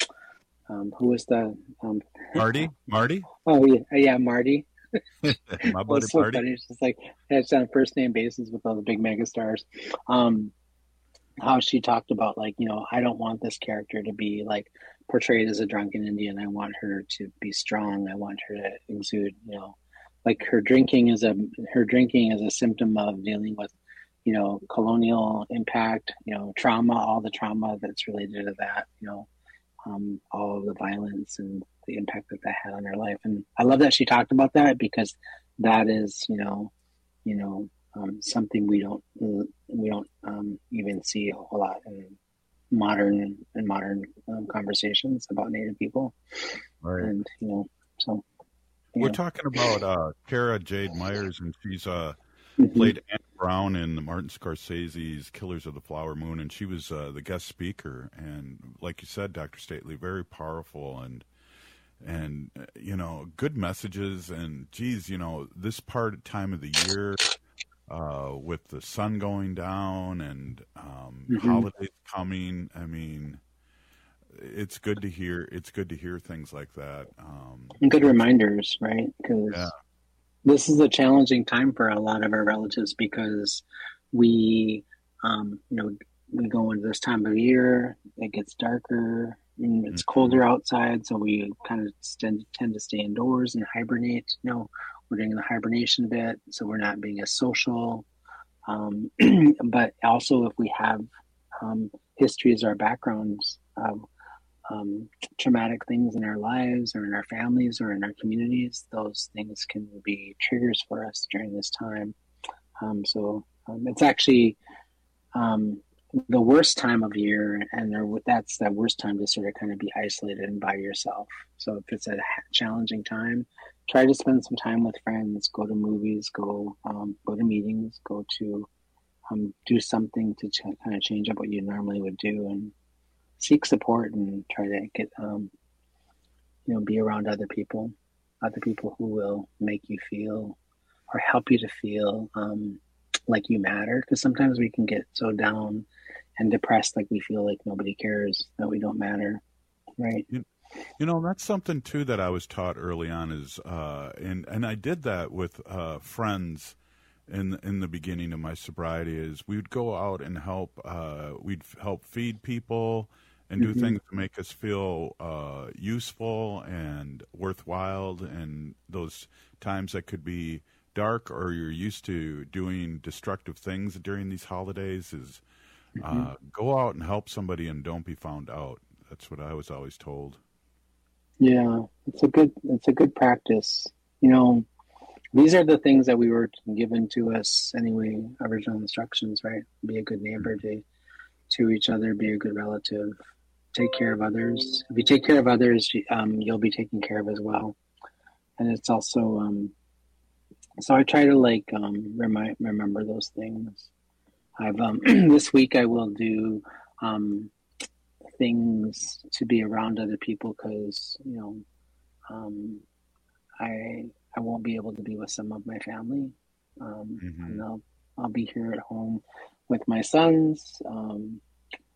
um, who was the um, Marty? Marty? Oh yeah, yeah, Marty. My buddy so Marty. Funny. It's just like it's on a first name basis with all the big mega stars. Um, how she talked about, like, you know, I don't want this character to be like portrayed as a drunken Indian. I want her to be strong. I want her to exude, you know, like her drinking is a her drinking is a symptom of dealing with, you know, colonial impact, you know, trauma, all the trauma that's related to that, you know, um, all of the violence and the impact that that had on her life. And I love that she talked about that, because that is, you know, you know, um, something we don't we don't um, even see a whole lot in modern in modern um, conversations about Native people. Right. And you know, so yeah. We're talking about uh, Kara Jade Myers, and she's uh, mm-hmm. played Anne Brown in Martin Scorsese's Killers of the Flower Moon, and she was uh, the guest speaker. And like you said, Doctor Stately, very powerful and and uh, you know, good messages. And geez, you know, this part time of the year, uh, with the sun going down and um, mm-hmm. holidays coming, I mean, it's good to hear. It's good to hear things like that. Um, and good reminders, right? Because yeah. this is a challenging time for a lot of our relatives, because we, um, you know, we go into this time of year, it gets darker, and it's colder outside, so we kind of tend, tend to stay indoors and hibernate. You know, we're doing the hibernation bit, so we're not being as social. Um, but also, if we have um, histories or backgrounds of um, traumatic things in our lives or in our families or in our communities, those things can be triggers for us during this time. Um, so um, it's actually um, the worst time of year, and there, that's that worst time to sort of kind of be isolated and by yourself. So if it's a challenging time, try to spend some time with friends, go to movies, go um, go to meetings, go to um, do something to ch- kind of change up what you normally would do, and seek support and try to get, um, you know, be around other people, other people who will make you feel or help you to feel um, like you matter. Because sometimes we can get so down and depressed, like we feel like nobody cares, that we don't matter, right? You, you know, that's something too that I was taught early on is, uh, and and I did that with uh, friends in in the beginning of my sobriety. Is we'd go out and help, uh, we'd help feed people and do mm-hmm. things to make us feel uh, useful and worthwhile. And those times that could be dark, or you're used to doing destructive things during these holidays, is uh, mm-hmm. go out and help somebody and don't be found out. That's what I was always told. Yeah, it's a good it's a good practice. You know, these are the things that we were given to us anyway, original instructions, right? Be a good neighbor to to each other, be a good relative, take care of others. If you take care of others, um, you'll be taken care of as well. And it's also, um, so I try to like um, remind, remember those things. I've um, this week I will do um, things to be around other people, because you know um, I I won't be able to be with some of my family, um, mm-hmm. and I'll I'll be here at home with my sons. Um,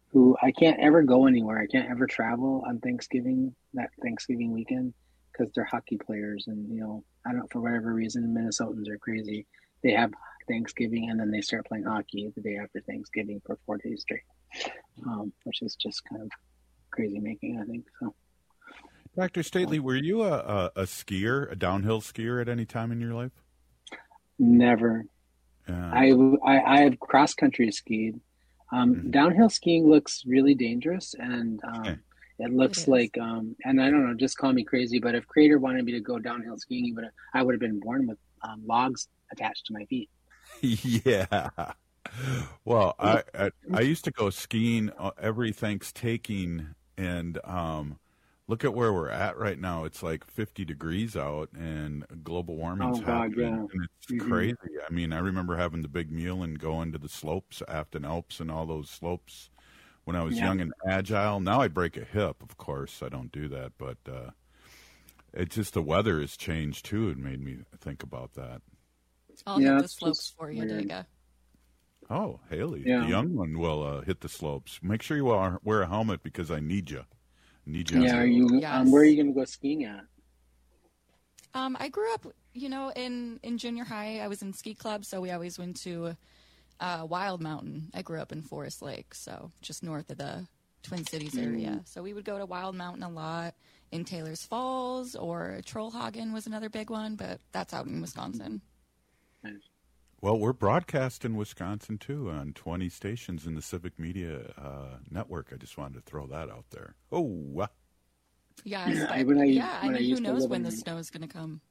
who I can't ever go anywhere. I can't ever travel on Thanksgiving, that Thanksgiving weekend, because they're hockey players. And, you know, I don't, for whatever reason, Minnesotans are crazy. They have Thanksgiving and then they start playing hockey the day after Thanksgiving for four days straight, um, which is just kind of crazy making, I think. So, Doctor Stately, were you a, a, a skier, a downhill skier at any time in your life? Never. Yeah. I, I, I have cross country skied. Um, mm-hmm. Downhill skiing looks really dangerous, and um, okay. it looks it like, um, and I don't know, just call me crazy, but if Creator wanted me to go downhill skiing, he would have, I would have been born with um, logs attached to my feet. Yeah. Well, I, I I used to go skiing every Thanksgiving, and um, look at where we're at right now. It's like fifty degrees out, and global warming's oh, God, happening, yeah. and it's mm-hmm. crazy. I mean, I remember having the big meal and going to the slopes, Afton Alps, and all those slopes when I was yeah. young and agile. Now I break a hip, of course. I don't do that, but uh, it's just the weather has changed too. It made me think about that. I'll yeah, hit the slopes for you, weird. Dega. Oh, Haley, yeah. the young one will uh, hit the slopes. Make sure you wear, wear a helmet because I need you. I need you. Yeah, are you? Yes. Um, where are you going to go skiing at? Um, I grew up, you know, in, in junior high. I was in ski club, so we always went to uh, Wild Mountain. I grew up in Forest Lake, so just north of the Twin Cities area. Mm. So we would go to Wild Mountain a lot. In Taylor's Falls, or Trollhagen was another big one, but that's out in Wisconsin. Well, we're broadcast in Wisconsin, too, on twenty stations in the Civic Media uh, Network. I just wanted to throw that out there. Oh, uh. yes, but, when I, yeah, I when mean, I who knows when in, the snow is going to come.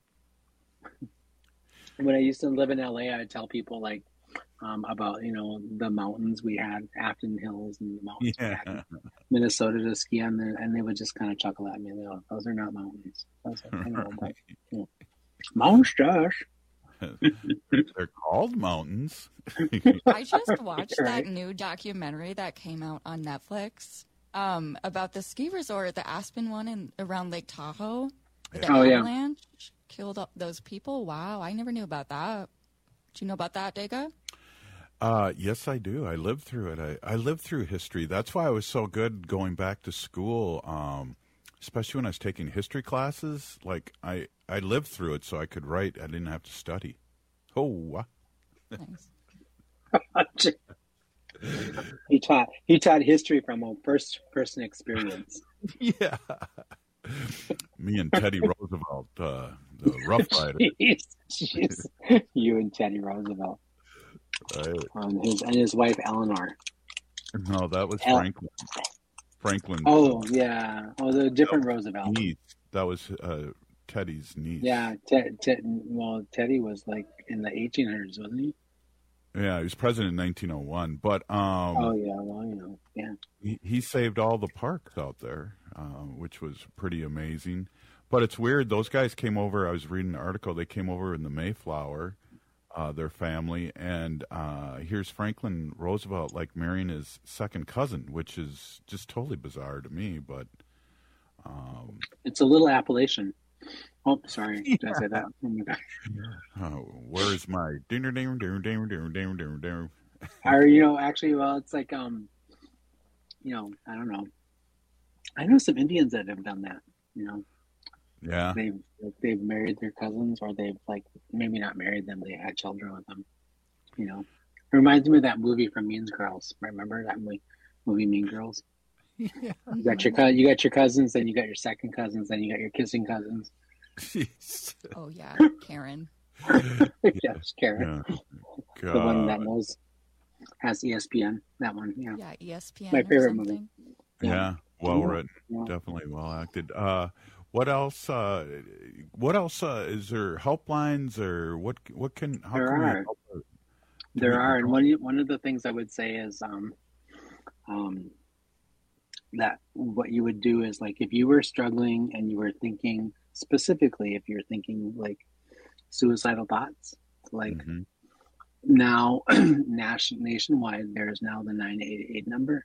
When I used to live in L A, I'd tell people, like, um, about, you know, the mountains we had, Afton Hills, and the mountains yeah. we had in Minnesota to ski on, there, and they would just kind of chuckle at me. Go, those are not mountains. I was like, I know, but, you know, mountains, Josh. They're called mountains. I just watched right. that new documentary that came out on Netflix um, about the ski resort, the Aspen one in around Lake Tahoe. The oh, avalanche yeah. killed all those people. Wow, I never knew about that. Do you know about that, Dega? Uh, yes, I do. I lived through it. I, I lived through history. That's why I was so good going back to school, um, especially when I was taking history classes. Like, I, I lived through it, so I could write. I didn't have to study. Oh, nice. he taught he taught history from a first person experience. Yeah. Me and Teddy Roosevelt, uh, the Rough Rider. Jeez, jeez. You and Teddy Roosevelt. Right. Um, his and his wife Eleanor. No, that was El- Franklin. Franklin. Oh yeah. Oh, the different Roosevelt. Niece. That was uh, Teddy's niece. Yeah. Te- Te- well, Teddy was like in the eighteen hundreds, wasn't he? Yeah, he was president in nineteen oh one. But um, oh yeah, well you know, yeah. He, he saved all the parks out there, uh, which was pretty amazing. But it's weird. Those guys came over. I was reading an article. They came over in the Mayflower. Uh, their family, and uh, here's Franklin Roosevelt like marrying his second cousin, which is just totally bizarre to me. But um, it's a little Appalachian. Oh, sorry, did yeah. I say that? Oh my gosh. Oh, where's my dinner, dinner, dinner, dinner, dinner, dinner, dinner, dinner? Or you know, actually, well, it's like um, you know, I don't know. I know some Indians that have done that. You know. Yeah, they've they've married their cousins, or they've like maybe not married them. They had children with them. You know, it reminds me of that movie from Mean Girls. Remember that movie, movie Mean Girls? Yeah. You got your you got your cousins, then you got your second cousins, then you got your kissing cousins. Jeez. Oh yeah, Karen. Yes, Karen. Yeah. The one that knows has E S P N. That one, yeah. Yeah, E S P N. My favorite movie. Yeah, yeah. Well written, yeah. Definitely well acted. Uh, What else? Uh, what else uh, is there? Helplines or what? What can? How there can are. We help her? There are, and one one of the things I would say is, um, um, that what you would do is like if you were struggling and you were thinking specifically, if you're thinking like suicidal thoughts, like mm-hmm. now nation nationwide, there is now the nine eight eight number.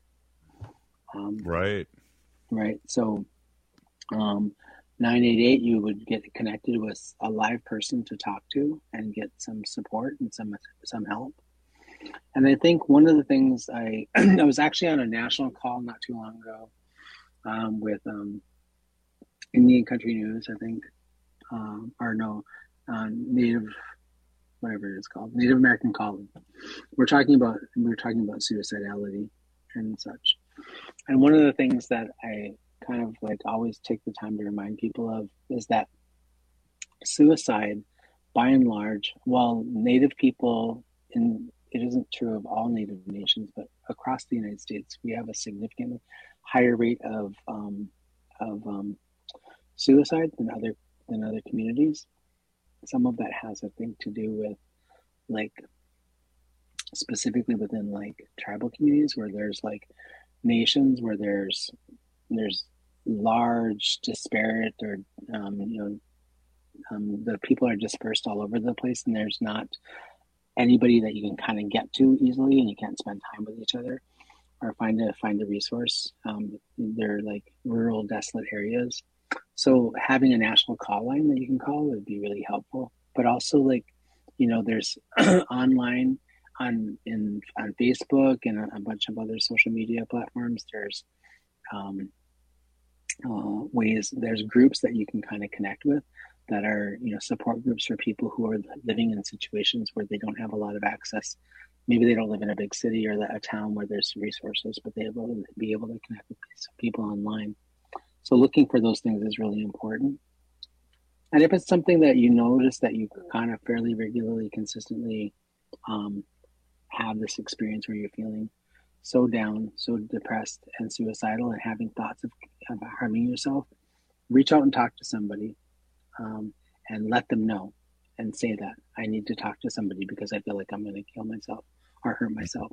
Um, right. Right. So. Um, nine eight eight, you would get connected with a live person to talk to and get some support and some some help. And I think one of the things I I was actually on a national call not too long ago um, with um, Indian Country News, I think, um, or no, uh, Native, whatever it is called, Native American Calling. We're talking about we were talking about suicidality and such. And one of the things that I kind of like always take the time to remind people of is that suicide, by and large, while Native people, and it isn't true of all Native nations, but across the United States, we have a significantly higher rate of um, of um, suicide than other than other communities. Some of that has, I think, to do with like specifically within like tribal communities where there's like nations where there's there's large disparate or um, you know um, the people are dispersed all over the place, and there's not anybody that you can kind of get to easily, and you can't spend time with each other or find a find a resource. Um, they're like rural, desolate areas. So having a national call line that you can call would be really helpful. But also, like, you know, there's online on in on Facebook and a, a bunch of other social media platforms. There's um, uh, ways. There's groups that you can kind of connect with that are, you know, support groups for people who are living in situations where they don't have a lot of access. Maybe they don't live in a big city or a town where there's resources, but they will be able to connect with people online. So looking for those things is really important. And if it's something that you notice that you kind of fairly regularly, consistently um, have this experience where you're feeling so down, so depressed and suicidal and having thoughts of, of harming yourself, reach out and talk to somebody um, and let them know and say that I need to talk to somebody because I feel like I'm going to kill myself or hurt myself.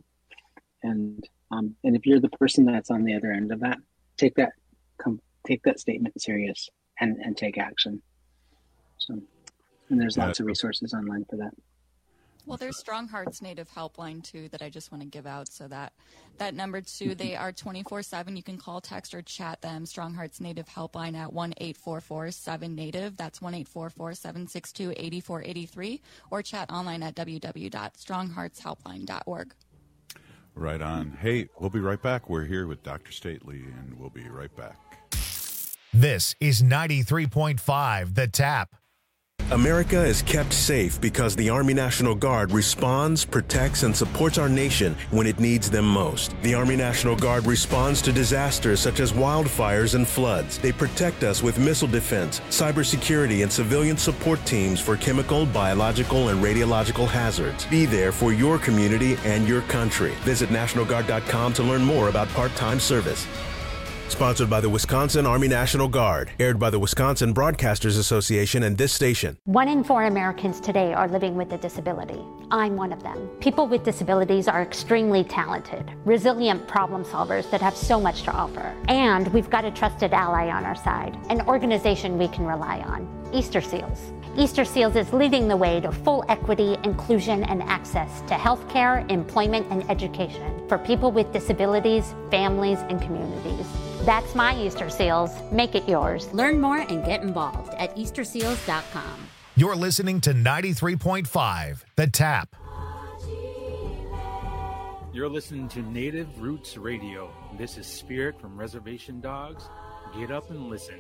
And um, and if you're the person that's on the other end of that, take that come take that statement serious and, and take action. So, and there's lots of resources online for that. Well, there's Strong Hearts Native Helpline, too, that I just want to give out. So that that number, too, they are twenty-four seven. You can call, text, or chat them. Strong Hearts Native Helpline at one eight four four seven native. That's one eight four four seven six two eight four eight three. Or chat online at w w w dot strong hearts helpline dot org. Right on. Hey, we'll be right back. We're here with Doctor Stately, and we'll be right back. This is ninety-three point five The Tap. America is kept safe because the Army National Guard responds, protects, and supports our nation when it needs them most. The Army National Guard responds to disasters such as wildfires and floods. They protect us with missile defense, cybersecurity, and civilian support teams for chemical, biological, and radiological hazards. Be there for your community and your country. Visit national guard dot com to learn more about part-time service. Sponsored by the Wisconsin Army National Guard. Aired by the Wisconsin Broadcasters Association and this station. One in four Americans today are living with a disability. I'm one of them. People with disabilities are extremely talented, resilient problem solvers that have so much to offer. And we've got a trusted ally on our side, an organization we can rely on, Easter Seals. Easter Seals is leading the way to full equity, inclusion, and access to healthcare, employment, and education for people with disabilities, families, and communities. That's my Easter Seals. Make it yours. Learn more and get involved at easter seals dot com. You're listening to ninety-three point five The Tap. You're listening to Native Roots Radio. This is Spirit from Reservation Dogs. Get up and listen.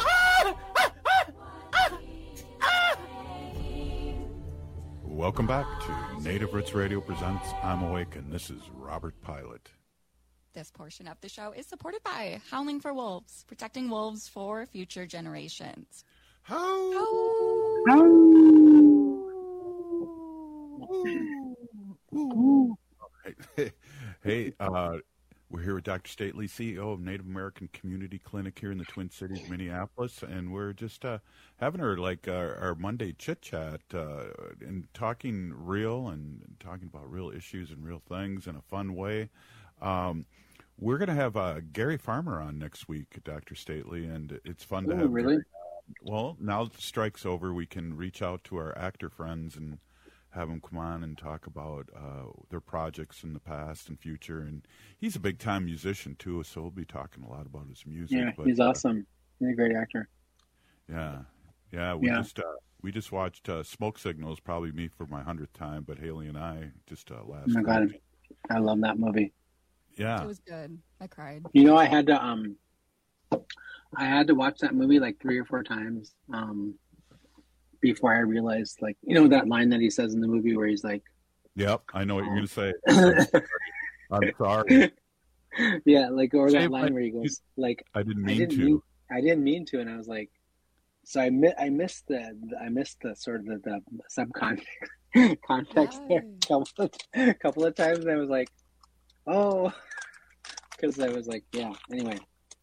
Welcome back to Native Roots Radio presents I'm Awake, and this is Robert Pilot. This portion of the show is supported by Howling for Wolves, protecting wolves for future generations. How? Hey, hey uh, we're here with Doctor Stately, C E O of Native American Community Clinic here in the Twin Cities, Minneapolis, and we're just uh, having our like our, our Monday chit chat uh, and talking real and talking about real issues and real things in a fun way. Um, we're going to have uh, Gary Farmer on next week, Doctor Stately, and it's fun to Ooh, have. really? Gary. Well, now that the strike's over, we can reach out to our actor friends and have them come on and talk about uh, their projects in the past and future. And he's a big-time musician, too, so we'll be talking a lot about his music. Yeah, but, he's uh, awesome. He's a great actor. Yeah. Yeah, we Yeah. just uh, we just watched uh, Smoke Signals, probably me for my hundredth time, but Haley and I just uh, last. Oh my God, night. I love that movie. Yeah, it was good. I cried. You know, I had to um, I had to watch that movie like three or four times um, before I realized, like, you know, that line that he says in the movie where he's like, "Yep, I know what you're gonna say." I'm sorry. I'm sorry. Yeah, like, or that Same line like, where he goes, like, I didn't mean I didn't to. Mean, I didn't mean to, and I was like, so I mi- I missed the I missed the sort of the, the subcontext context Yeah. there a couple of, couple of times, and I was like, oh, because I was like, yeah. Anyway,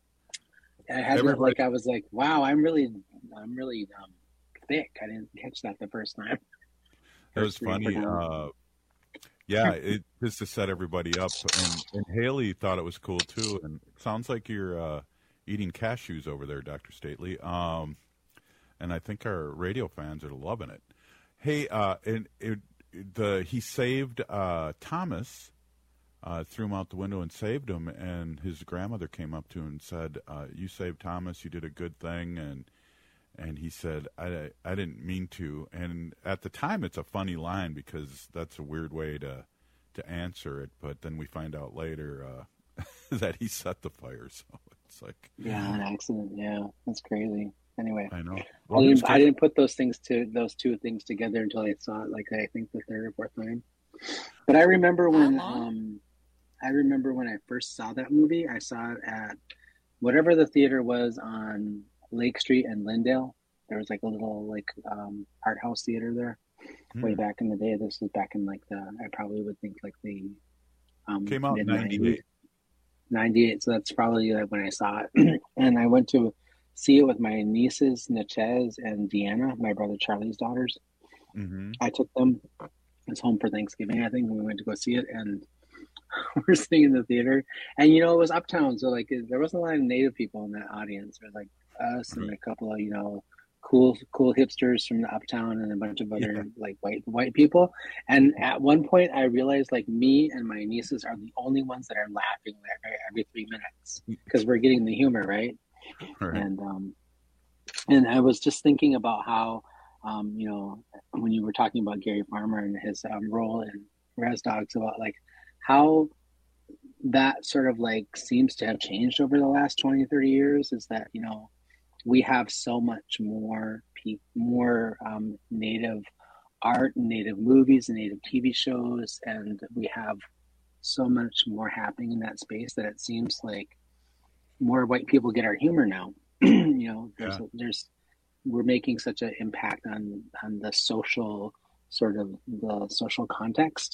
I had to, like I was like, wow, I'm really I'm really um, thick. I didn't catch that the first time. It was funny. Uh, yeah, it, just to set everybody up, and, and Haley thought it was cool too. And it sounds like you're uh, eating cashews over there, Doctor Stately. Um, and I think our radio fans are loving it. Hey, uh, and it, the he saved uh, Thomas, uh, threw him out the window and saved him. And his grandmother came up to him and said, uh, "You saved Thomas. You did a good thing." And And he said, I, I didn't mean to. And at the time, it's a funny line because that's a weird way to to answer it. But then we find out later uh, that he set the fire. So it's like... Yeah, an accident. Yeah, that's crazy. Anyway. I know. Well, I, didn't, I didn't put those things to those two things together until I saw it, like, I think the third or fourth time. But I remember when... um, I remember when I first saw that movie, I saw it at whatever the theater was on Lake Street and Lindale. There was like a little like um, art house theater there hmm. way back in the day. This was back in like the, I probably would think like the um, came out in ninety-eight. ninety-eight. So that's probably like when I saw it. And I went to see it with my nieces, Natchez and Deanna, my brother Charlie's daughters. Mm-hmm. I took them. I was home for Thanksgiving, I think, when we went to go see it. And we're sitting in the theater. And, you know, it was uptown. So like there wasn't a lot of Native people in that audience. There was like us and a couple of, you know, cool cool hipsters from the uptown and a bunch of other yeah. like white white people. And at one point I realized like me and my nieces are the only ones that are laughing every, every three minutes because we're getting the humor, right? right. And um and I was just thinking about how um you know, when you were talking about Gary Farmer and his um, role in Res Dogs, about like how that sort of like seems to have changed over the last twenty, thirty years, is that, you know, we have so much more pe- more um, Native art, Native movies, and Native T V shows, and we have so much more happening in that space that it seems like more white people get our humor now. you know, there's, yeah. there's we're making such an impact on on the social sort of the social context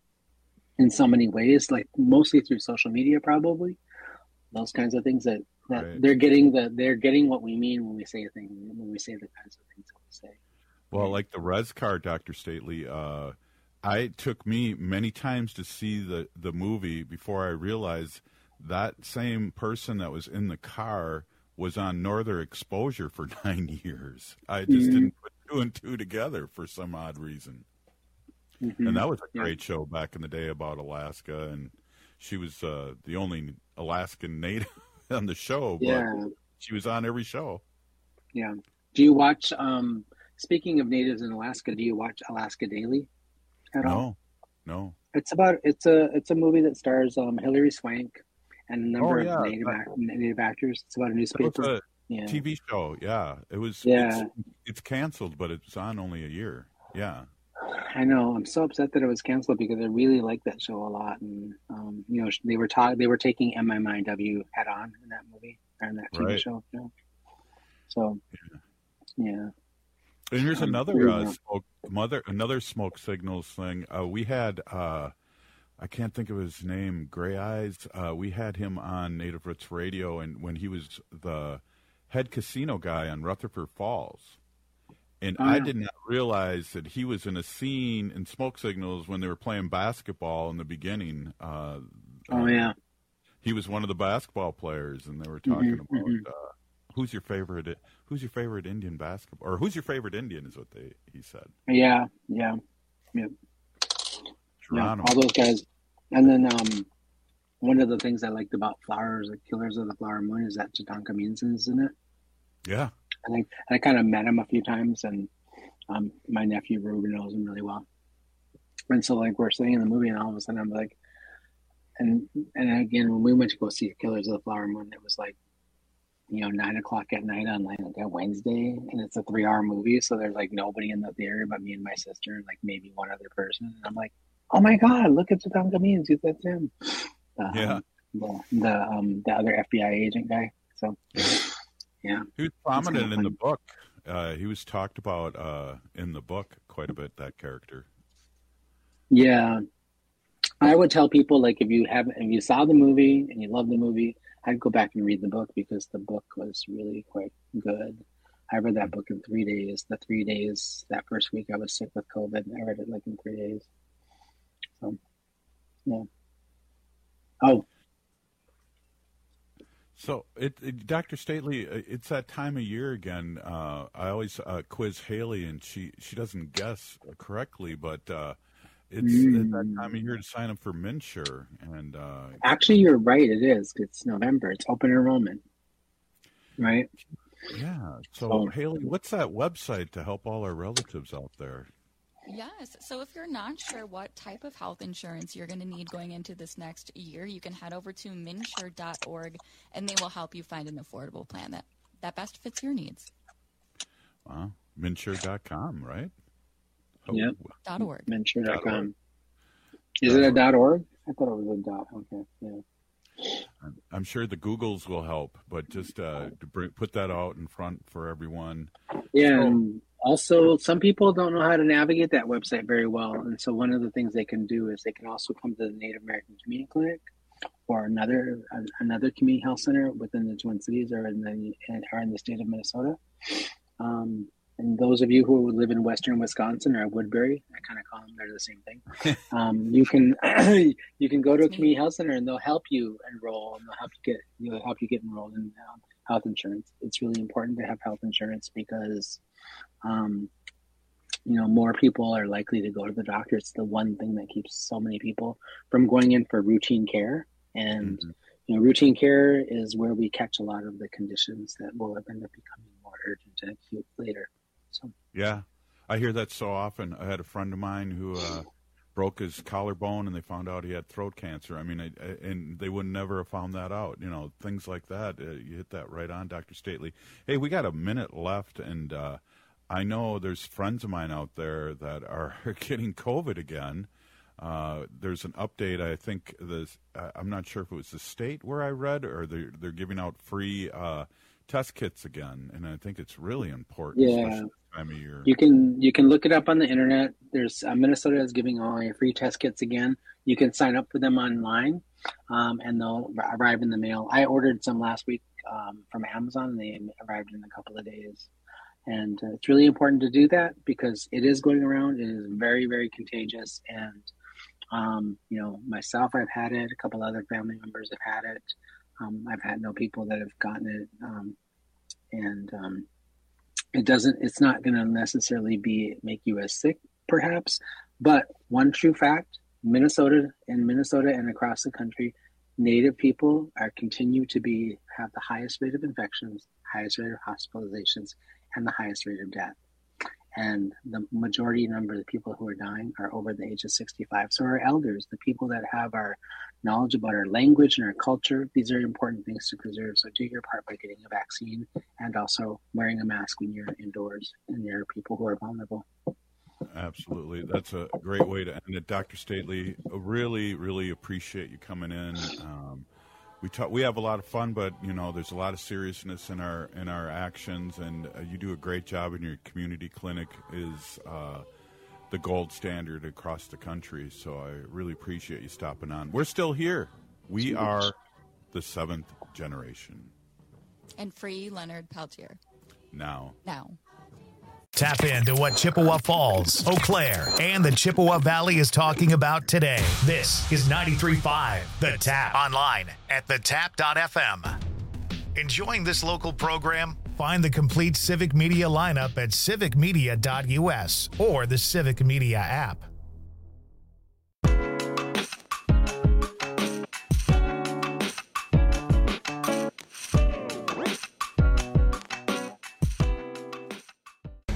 in so many ways, like mostly through social media, probably those kinds of things that. That right. they're getting the they're getting what we mean when we say a thing when we say the kinds of things that we say. Well, like the Res car, Doctor Stately, uh, I it took me many times to see the the movie before I realized that same person that was in the car was on Northern Exposure for nine years. I just mm-hmm. didn't put two and two together for some odd reason. Mm-hmm. And that was a great yeah. show back in the day about Alaska, and she was uh, the only Alaskan native on the show, but yeah. she was on every show. Yeah. Do you watch, um, speaking of natives in Alaska, do you watch Alaska Daily at no, all? No, no. It's about, it's a, it's a movie that stars um, Hilary Swank and a number oh, yeah. of native, act, native actors. It's about a newspaper. A yeah. T V show. Yeah. It was, yeah. it's, it's canceled, but it's on only a year. Yeah. I know. I'm so upset that it was canceled because I really liked that show a lot, and um, you know, they were talking, they were taking M M I W head on in that movie or in that T V right. show. You know? So, yeah. yeah. And here's um, another uh, smoke, mother, another Smoke Signals thing. Uh, we had, uh, I can't think of his name, Gray Eyes. Uh, we had him on Native Roots Radio, and when he was the head casino guy on Rutherford Falls. And oh, I yeah. did not realize that he was in a scene in Smoke Signals when they were playing basketball in the beginning. Uh, oh, yeah. He was one of the basketball players, and they were talking mm-hmm, about mm-hmm. uh, who's your favorite who's your favorite Indian basketball, or who's your favorite Indian is what they he said. Yeah, yeah, yeah. yeah all those guys. And then um, one of the things I liked about Flowers, like Killers of the Flower Moon, is that Tatanka Means is in it. Yeah. I think I kind of met him a few times, and um, my nephew Ruben knows him really well. And so like we're sitting in the movie and all of a sudden I'm like, and and again, when we went to go see Killers of the Flower Moon, it was like, you know, nine o'clock at night on like a Wednesday, and it's a three hour movie. So there's like nobody in the theater but me and my sister and like maybe one other person. And I'm like, oh my God, look at Tatanka Means, that's him. Uh, Yeah. Um, the the um the other F B I agent guy. So yeah. He was It's prominent kinda in the fun. book. Uh, he was talked about uh, in the book quite a bit, that character. Yeah. I would tell people, like, if you haven't, if you saw the movie and you love the movie, I'd go back and read the book because the book was really quite good. I read that book in three days. The three days, that first week I was sick with COVID, I read it like in three days. So, yeah. Oh, So, it, it, Doctor Stately, uh, it's that time of year again. Uh, I always uh, quiz Haley, and she, she doesn't guess correctly, but uh, it's, Mm. it's that time of year to sign up for MNsure. And uh, actually, you're right. It is. It's November. It's open enrollment, right? yeah, so So- Haley, what's that website to help all our relatives out there? Yes. So if you're not sure what type of health insurance you're going to need going into this next year, you can head over to minsure dot org and they will help you find an affordable plan that, that best fits your needs. Wow, minsure dot com, right? Oh, Yep. Dot .org. Minsure dot Dot com. org. Is it a dot .org? I thought it was a dot. Okay, yeah. I'm, I'm sure the Googles will help, but just uh, to bring, put that out in front for everyone. Yeah, So- and also some people don't know how to navigate that website very well, and so one of the things they can do is they can also come to the Native American Community Clinic or another another community health center within the Twin Cities or in the or in the state of Minnesota. Um, and those of you who live in Western Wisconsin or Woodbury, I kind of call them, they're the same thing. Um, you can you can go to a community health center and they'll help you enroll and they'll help you get they'll help you get enrolled in um, health insurance. It's really important to have health insurance because um, you know, more people are likely to go to the doctor. It's the one thing that keeps so many people from going in for routine care. And, Mhm. you know, routine care is where we catch a lot of the conditions that will end up becoming more urgent and acute later. So, Yeah, I hear that so often. I had a friend of mine who uh, broke his collarbone, and they found out he had throat cancer. I mean, I, I, and they would never have found that out. You know, things like that. Uh, you hit that right on, Doctor Stately. Hey, we got a minute left, and uh, I know there's friends of mine out there that are getting COVID again. Uh, there's an update. I think this. Uh, I'm not sure if it was the state where I read, or they're they're giving out free uh, test kits again, and I think it's really important, Yeah. especially this time of year. you can you can look it up on the internet. There's uh, Minnesota is giving away free test kits again. You can sign up for them online, um, and they'll arrive in the mail. I ordered some last week um, from Amazon, and they arrived in a couple of days. And uh, it's really important to do that because it is going around. It is very, very contagious. And, um, you know, myself, I've had it. A couple other family members have had it. Um, I've had no people that have gotten it. Um, and um, it doesn't, it's not going to necessarily be make you as sick, perhaps. But one true fact, Minnesota, in Minnesota and across the country, Native people are continue to be have the highest rate of infections, highest rate of hospitalizations, and the highest rate of death. And the majority number of the people who are dying are over the age of sixty-five. So our elders, the people that have our knowledge about our language and our culture, these are important things to preserve. So do your part by getting a vaccine and also wearing a mask when you're indoors and there are people who are vulnerable. Absolutely. That's a great way to end it. Doctor Stately, really, really appreciate you coming in. Um, we talk, we have a lot of fun, but you know, there's a lot of seriousness in our in our actions, and uh, you do a great job. In your community clinic is uh, the gold standard across the country. So I really appreciate you stopping on. We're still here. We are the seventh generation. And free Leonard Peltier. Now. Now. Tap into what Chippewa Falls, Eau Claire, and the Chippewa Valley is talking about today. This is ninety-three point five The Tap. Online at the tap dot f m. Enjoying this local program? Find the complete Civic Media lineup at civic media dot u s or the Civic Media app.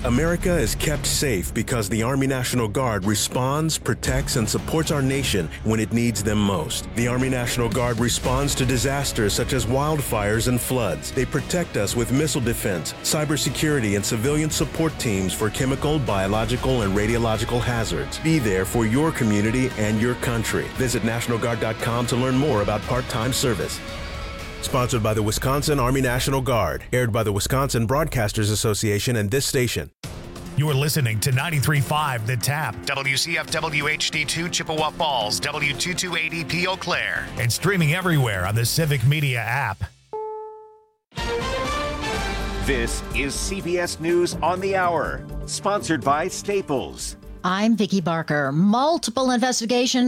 America is kept safe because the Army National Guard responds, protects, and supports our nation when it needs them most. The Army National Guard responds to disasters such as wildfires and floods. They protect us with missile defense, cybersecurity, and civilian support teams for chemical, biological, and radiological hazards. Be there for your community and your country. Visit National Guard dot com to learn more about part-time service. Sponsored by the Wisconsin Army National Guard. Aired by the Wisconsin Broadcasters Association and this station. You're listening to ninety-three point five The Tap, W C F W H D two Chippewa Falls, W two two eight zero P Eau Claire, and streaming everywhere on the Civic Media app. This is C B S News on the Hour, sponsored by Staples. I'm Vicki Barker. Multiple investigations